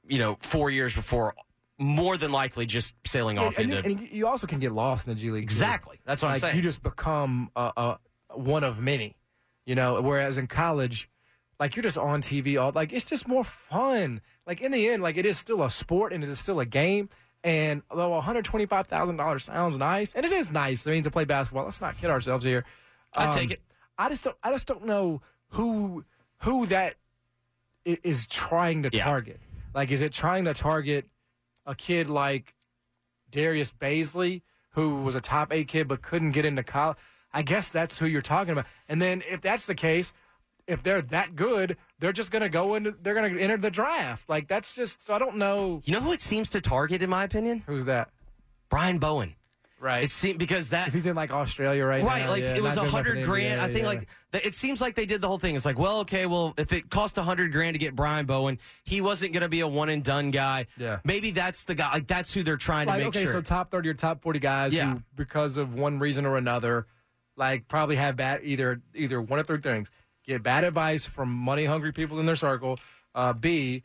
4 years before more than likely just sailing off into. And you also can get lost in the G League. Exactly. That's what I'm saying. You just become one of many, whereas in college, like, you're just on TV it's just more fun. Like, in the end, like, it is still a sport and it is still a game. And although $125,000 sounds nice, and it is nice, I mean, to play basketball, let's not kid ourselves here. I take it. I just don't know who that is trying to target. Like, is it trying to target a kid like Darius Baisley, who was a top 8 kid but couldn't get into college? I guess that's who you're talking about. And then if that's the case, if they're that good, they're just going to they're going to enter the draft. Like, that's just, so I don't know. You know who it seems to target, in my opinion? Who's that? Brian Bowen. Right. It seems because he's in like Australia right now. Right. Like, it was $100,000. I think it seems like they did the whole thing. It's like, well, okay, if it cost $100,000 to get Brian Bowen, he wasn't going to be a one and done guy. Yeah. Maybe that's the guy. Like, that's who they're trying to make sure. Okay, so top 30 or top 40 guys who, because of one reason or another, like, probably have bad either one of three things. Get bad advice from money-hungry people in their circle. B,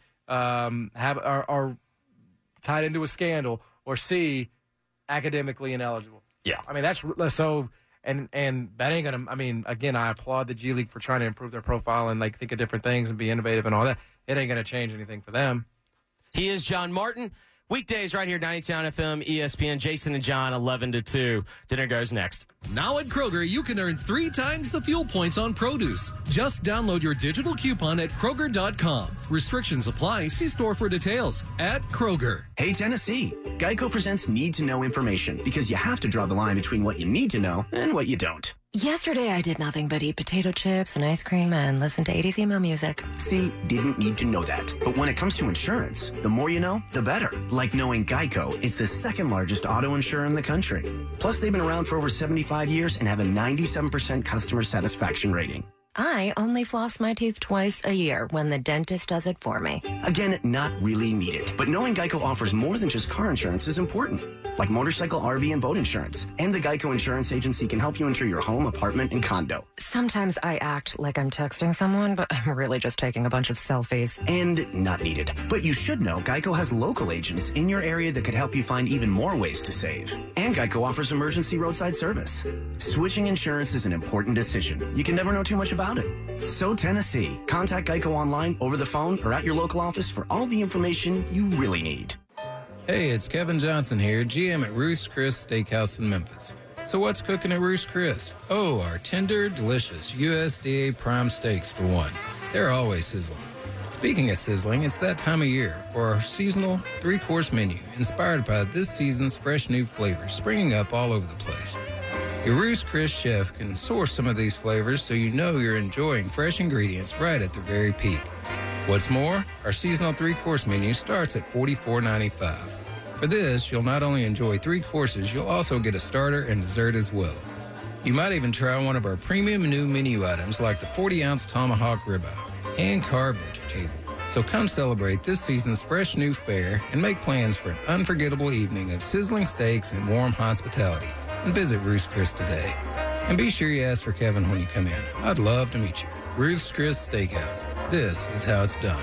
are tied into a scandal. Or C, academically ineligible. Yeah. I mean, that's so, and that ain't going to, I mean, again, I applaud the G League for trying to improve their profile and, like, think of different things and be innovative and all that. It ain't going to change anything for them. He is John Martin. Weekdays right here, 92.9 FM, ESPN. Jason and John, 11 to 2. Dinner goes next. Now at Kroger, you can earn 3 times the fuel points on produce. Just download your digital coupon at Kroger.com. Restrictions apply. See store for details. At Kroger. Hey, Tennessee. Geico presents need-to-know information because you have to draw the line between what you need to know and what you don't. Yesterday, I did nothing but eat potato chips and ice cream and listen to 80s emo music. See, didn't need to know that. But when it comes to insurance, the more you know, the better. Like knowing Geico is the second largest auto insurer in the country. Plus, they've been around for over 75 years and have a 97% customer satisfaction rating. I only floss my teeth twice a year when the dentist does it for me. Again, not really needed. But knowing Geico offers more than just car insurance is important. Like motorcycle, RV, and boat insurance. And the Geico Insurance Agency can help you insure your home, apartment, and condo. Sometimes I act like I'm texting someone, but I'm really just taking a bunch of selfies. And not needed. But you should know Geico has local agents in your area that could help you find even more ways to save. And Geico offers emergency roadside service. Switching insurance is an important decision. You can never know too much about it. So Tennessee, contact Geico online, over the phone, or at your local office for all the information you really need. Hey, it's Kevin Johnson here, GM at Ruth's Chris Steakhouse in Memphis. So what's cooking at Ruth's Chris? Oh, our tender, delicious USDA prime steaks for one. They're always sizzling. Speaking of sizzling, it's that time of year for our seasonal 3-course menu inspired by this season's fresh new flavors springing up all over the place. Your Ruth's Chris chef can source some of these flavors so you know you're enjoying fresh ingredients right at the very peak. What's more, our seasonal 3-course menu starts at $44.95. For this, you'll not only enjoy 3 courses, you'll also get a starter and dessert as well. You might even try one of our premium new menu items like the 40-ounce tomahawk ribeye, hand-carved table. So come celebrate this season's fresh new fare and make plans for an unforgettable evening of sizzling steaks and warm hospitality. And visit Ruth's Chris today. And be sure you ask for Kevin when you come in. I'd love to meet you. Ruth's Chris Steakhouse. This is how it's done.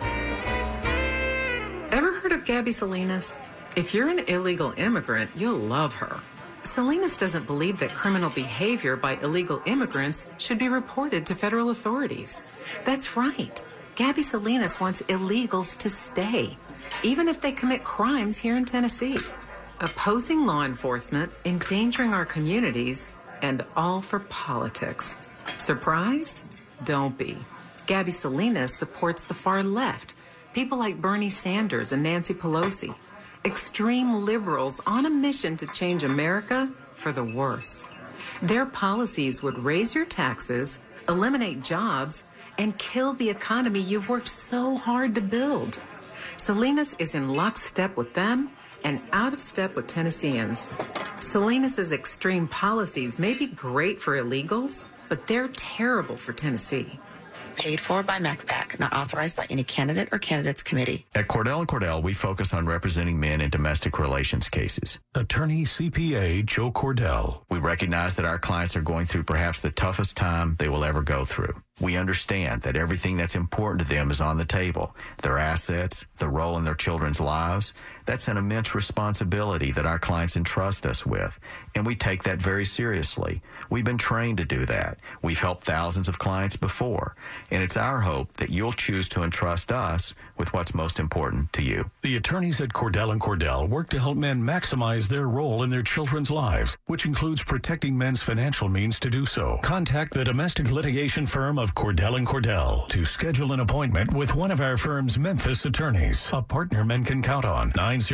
Ever heard of Gabby Salinas? If you're an illegal immigrant, you'll love her. Salinas doesn't believe that criminal behavior by illegal immigrants should be reported to federal authorities. That's right. Gabby Salinas wants illegals to stay, even if they commit crimes here in Tennessee. Opposing law enforcement, endangering our communities, and all for politics. Surprised? Don't be. Gabby Salinas supports the far left, people like Bernie Sanders and Nancy Pelosi, extreme liberals on a mission to change America for the worse. Their policies would raise your taxes, eliminate jobs, and kill the economy you've worked so hard to build. Salinas is in lockstep with them and out of step with Tennesseans. Salinas' extreme policies may be great for illegals, but they're terrible for Tennessee. Paid for by MacPac, not authorized by any candidate or candidates committee. At Cordell & Cordell, we focus on representing men in domestic relations cases. Attorney CPA Joe Cordell. We recognize that our clients are going through perhaps the toughest time they will ever go through. We understand that everything that's important to them is on the table. Their assets, the role in their children's lives. That's an immense responsibility that our clients entrust us with, and we take that very seriously. We've been trained to do that. We've helped thousands of clients before, and it's our hope that you'll choose to entrust us with what's most important to you. The attorneys at Cordell & Cordell work to help men maximize their role in their children's lives, which includes protecting men's financial means to do so. Contact the domestic litigation firm of Cordell & Cordell to schedule an appointment with one of our firm's Memphis attorneys, a partner men can count on.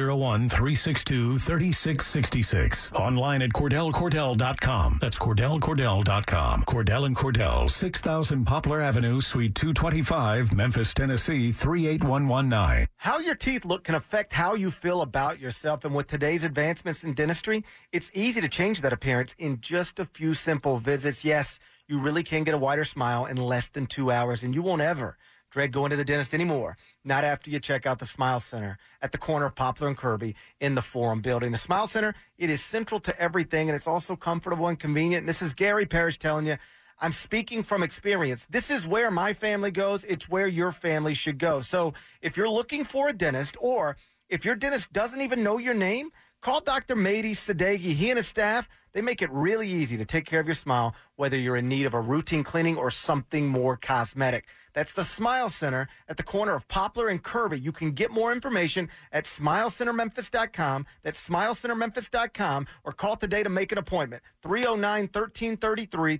901-362-3666. Online at CordellCordell.com. That's CordellCordell.com. Cordell & Cordell, 6000 Poplar Avenue, Suite 225, Memphis, Tennessee, 38119. How your teeth look can affect how you feel about yourself. And with today's advancements in dentistry, it's easy to change that appearance in just a few simple visits. Yes, you really can get a wider smile in less than 2 hours, and you won't ever dread going to the dentist anymore. Not after you check out the Smile Center at the corner of Poplar and Kirby in the Forum Building. The Smile Center, it is central to everything, and it's also comfortable and convenient. And this is Gary Parrish telling you, I'm speaking from experience. This is where my family goes. It's where your family should go. So if you're looking for a dentist, or if your dentist doesn't even know your name, call Dr. Mady Sadeghi. He and his staff, they make it really easy to take care of your smile, whether you're in need of a routine cleaning or something more cosmetic. That's the Smile Center at the corner of Poplar and Kirby. You can get more information at SmileCenterMemphis.com. That's SmileCenterMemphis.com, or call today to make an appointment. 309-1333,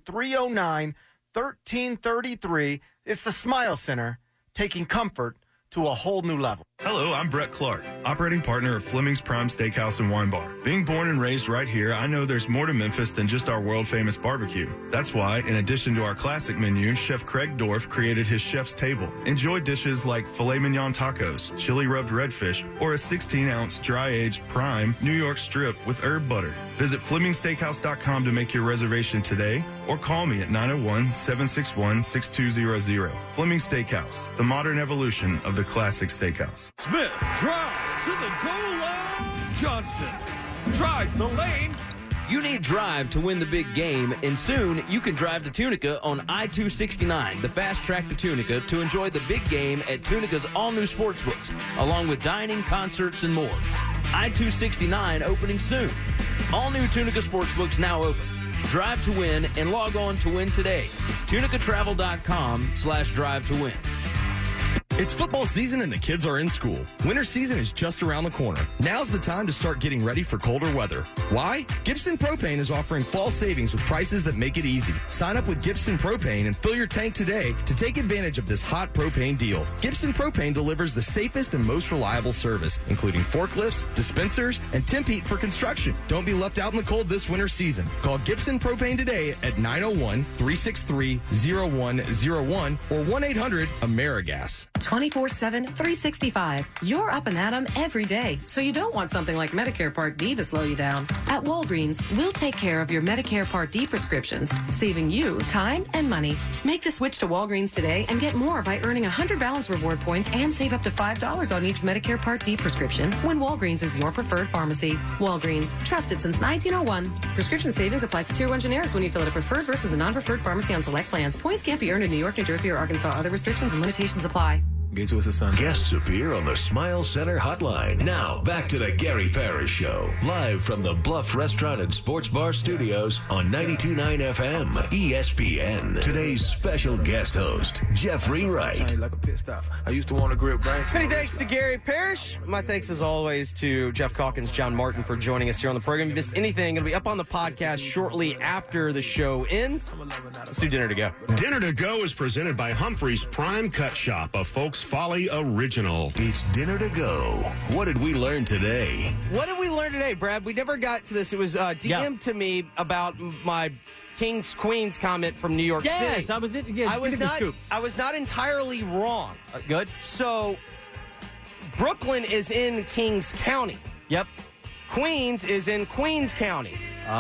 309-1333. It's the Smile Center, taking comfort to a whole new level. Hello, I'm Brett Clark, operating partner of Fleming's Prime Steakhouse and Wine Bar. Being born and raised right here, I know there's more to Memphis than just our world-famous barbecue. That's why, in addition to our classic menu, Chef Craig Dorff created his Chef's Table. Enjoy dishes like filet mignon tacos, chili rubbed redfish, or a 16-ounce dry-aged prime New York strip with herb butter. Visit FlemingSteakhouse.com to make your reservation today, or call me at 901-761-6200. Fleming Steakhouse, the modern evolution of the classic steakhouse. Smith drives to the goal line. Johnson drives the lane. You need drive to win the big game, and soon you can drive to Tunica on I-269, the fast track to Tunica, to enjoy the big game at Tunica's all-new sportsbooks, along with dining, concerts, and more. I-269 opening soon. All new Tunica sportsbooks now open. Drive to win and log on to win today. TunicaTravel.com/drive to win. It's football season and the kids are in school. Winter season is just around the corner. Now's the time to start getting ready for colder weather. Why? Gibson Propane is offering fall savings with prices that make it easy. Sign up with Gibson Propane and fill your tank today to take advantage of this hot propane deal. Gibson Propane delivers the safest and most reliable service, including forklifts, dispensers, and temp heat for construction. Don't be left out in the cold this winter season. Call Gibson Propane today at 901-363-0101 or 1-800-AmeriGas. 24/7, 365. You're up and at 'em every day, so you don't want something like Medicare Part D to slow you down. At Walgreens, we'll take care of your Medicare Part D prescriptions, saving you time and money. Make the switch to Walgreens today and get more by earning 100 balance reward points and save up to $5 on each Medicare Part D prescription when Walgreens is your preferred pharmacy. Walgreens, trusted since 1901. Prescription savings applies to Tier 1 generics when you fill at a preferred versus a non-preferred pharmacy on select plans. Points can't be earned in New York, New Jersey, or Arkansas. Other restrictions and limitations apply. Get you a Sunday. Guests appear on the Smile Center hotline. Now, back to the Gary Parrish Show. Live from the Bluff Restaurant and Sports Bar Studios on 92.9 FM, ESPN. Today's special guest host, Jeffrey Wright. Like a pit stop. I used to want to grip right. Many thanks to Gary Parrish. My thanks, as always, to Jeff Calkins, John Martin for joining us here on the program. If you missed anything, it'll be up on the podcast shortly after the show ends. Let's do Dinner to Go. Dinner to Go is presented by Humphrey's Prime Cut Shop, a Folks Folly original. It's Dinner to Go. What did we learn today? What did we learn today, Brad? We never got to this. It was DM'd to me about my Kings Queens comment from New York City. Yes, I was it. Yeah, I was not entirely wrong. Good. So Brooklyn is in Kings County. Yep. Queens is in Queens County.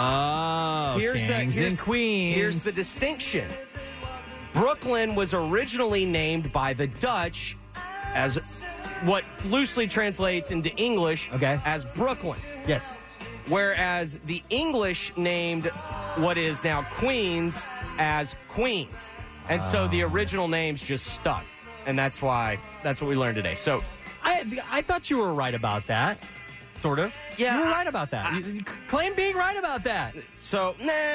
Oh, Kings in Queens. Here's the distinction. Brooklyn was originally named by the Dutch as what loosely translates into English as Brooklyn. Yes. Whereas the English named what is now Queens as Queens. And so the original names just stuck. And that's what we learned today. So I thought you were right about that. Sort of. Yeah. You were right about that. You claim being right about that. So,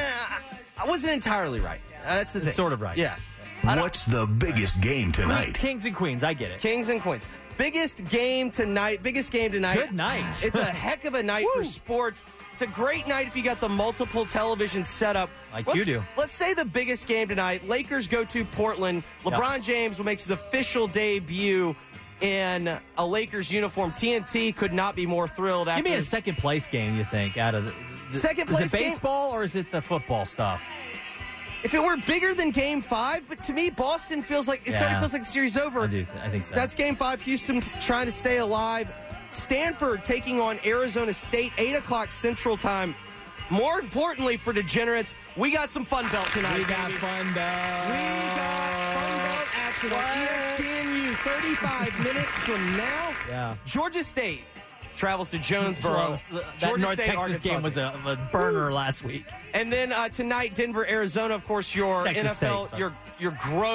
I wasn't entirely right. That's the thing. Sort of right. Yeah. What's the biggest game tonight? Kings and Queens. I get it. Kings and Queens. Biggest game tonight. Good night. It's a heck of a night for sports. It's a great night if you got the multiple television setup. You do. Let's say the biggest game tonight. Lakers go to Portland. LeBron James will make his official debut in a Lakers uniform. TNT could not be more thrilled. Give me a second place game, you think, out of the second place Is it baseball or is it the football stuff? If it were bigger than Game 5, but to me, Boston feels like already feels like the series over. I think so. That's Game 5. Houston trying to stay alive. Stanford taking on Arizona State, 8 o'clock Central Time. More importantly for degenerates, we got some Fun Belt tonight. We got Fun Belt. We got Fun Belt action on ESPNU 35 minutes from now. Yeah. Georgia State travels to Jonesboro. That North Texas game was a burner last week. And then tonight, Denver, Arizona, of course, your Texas NFL, State, your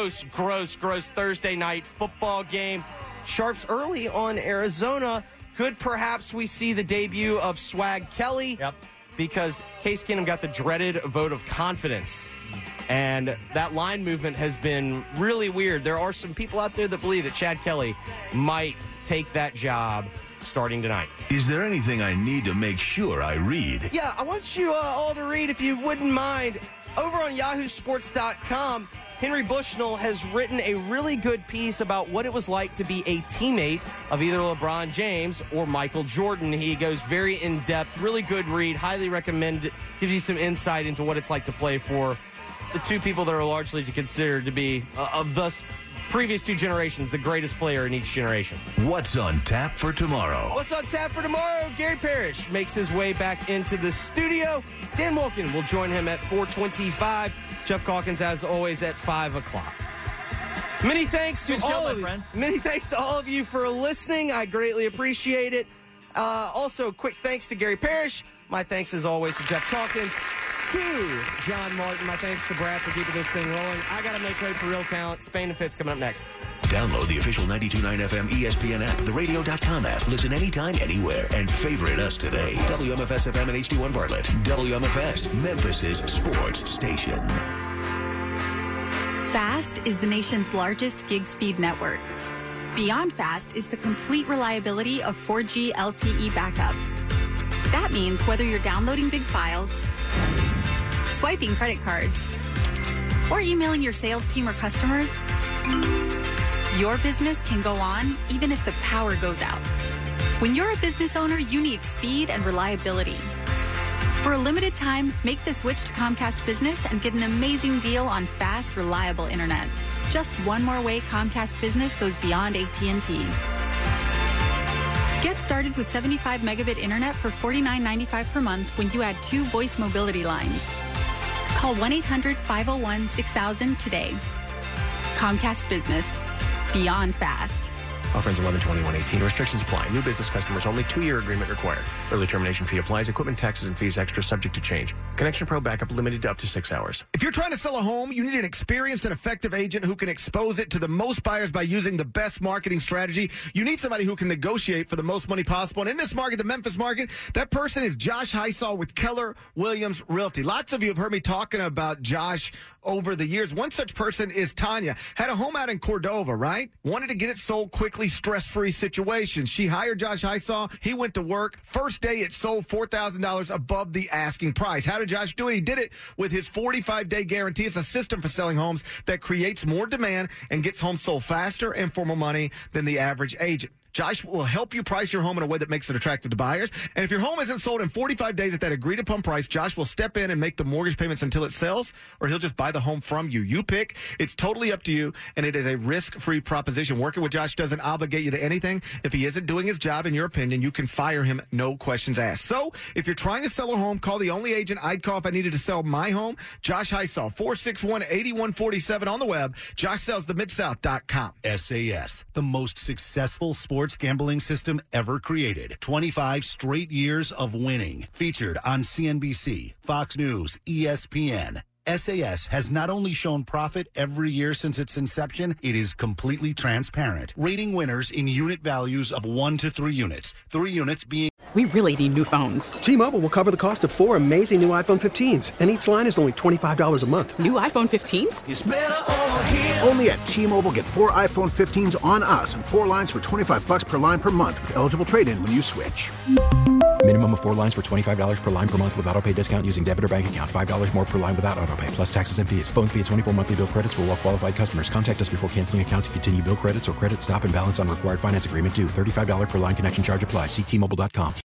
gross Thursday night football game. Sharps early on Arizona. Could perhaps we see the debut of Swag Kelly? Yep. Because Case Keenum got the dreaded vote of confidence. And that line movement has been really weird. There are some people out there that believe that Chad Kelly might take that job starting tonight. Is there anything I need to make sure I read? Yeah, I want you all to read, if you wouldn't mind. Over on yahoosports.com, Henry Bushnell has written a really good piece about what it was like to be a teammate of either LeBron James or Michael Jordan. He goes very in-depth, really good read, highly recommend it, gives you some insight into what it's like to play for the two people that are largely considered to be, of the previous two generations, the greatest player in each generation. What's on tap for tomorrow? What's on tap for tomorrow? Gary Parrish makes his way back into the studio. Dan Wilkin will join him at 4:25. Jeff Calkins, as always, at 5 o'clock. Many thanks to Many thanks to all of you for listening. I greatly appreciate it. Also, quick thanks to Gary Parrish. My thanks, as always, to Jeff Calkins. To John Martin. My thanks to Brad for keeping this thing rolling. I got to make way for real talent. Spain and Fitz coming up next. Download the official 92.9 FM ESPN app, the radio.com app. Listen anytime, anywhere, and favorite us today. WMFS FM and HD1 Bartlett. WMFS, Memphis's sports station. Fast is the nation's largest gig speed network. Beyond Fast is the complete reliability of 4G LTE backup. That means whether you're downloading big files, swiping credit cards, or emailing your sales team or customers, your business can go on even if the power goes out. When you're a business owner, you need speed and reliability. For a limited time, make the switch to Comcast Business and get an amazing deal on fast, reliable internet. Just one more way Comcast Business goes beyond AT&T. Get started with 75 megabit internet for $49.95 per month when you add 2 voice mobility lines. Call 1-800-501-6000 today. Comcast Business. Beyond Fast. Offer ends 11/21/18. Restrictions apply. New business customers only. 2-year agreement required. Early termination fee applies. Equipment taxes and fees extra, subject to change. Connection Pro backup limited to up to 6 hours. If you're trying to sell a home, you need an experienced and effective agent who can expose it to the most buyers by using the best marketing strategy. You need somebody who can negotiate for the most money possible. And in this market, the Memphis market, that person is Josh Hysaw with Keller Williams Realty. Lots of you have heard me talking about Josh over the years. One such person is Tanya. Had a home out in Cordova, right? Wanted to get it sold quickly, stress-free situation. She hired Josh Hysaw. He went to work. First day it sold $4,000 above the asking price. How did Josh do it? He did it with his 45-day guarantee. It's a system for selling homes that creates more demand and gets homes sold faster and for more money than the average agent. Josh will help you price your home in a way that makes it attractive to buyers. And if your home isn't sold in 45 days at that agreed-upon price, Josh will step in and make the mortgage payments until it sells, or he'll just buy the home from you. You pick. It's totally up to you, and it is a risk-free proposition. Working with Josh doesn't obligate you to anything. If he isn't doing his job, in your opinion, you can fire him, no questions asked. So if you're trying to sell a home, call the only agent I'd call if I needed to sell my home, Josh Hysaw, 461-8147 on the web, joshsellsthemidsouth.com. SAS, the most successful sports gambling system ever created. 25 straight years of winning. Featured on CNBC, Fox News, ESPN. SAS has not only shown profit every year since its inception, it is completely transparent, rating winners in unit values of 1 to 3 units. 3 units being... We really need new phones. T-Mobile will cover the cost of 4 amazing new iPhone 15s, and each line is only $25 a month. New iPhone 15s? It's better over here. Only at T-Mobile, get 4 iPhone 15s on us and 4 lines for $25 per line per month with eligible trade-in when you switch. Minimum of 4 lines for $25 per line per month with autopay discount using debit or bank account. $5 more per line without autopay, plus taxes and fees. Phone fee at 24 monthly bill credits for well-qualified customers. Contact us before canceling account to continue bill credits or credit stop and balance on required finance agreement due. $35 per line connection charge applies. See T-Mobile.com.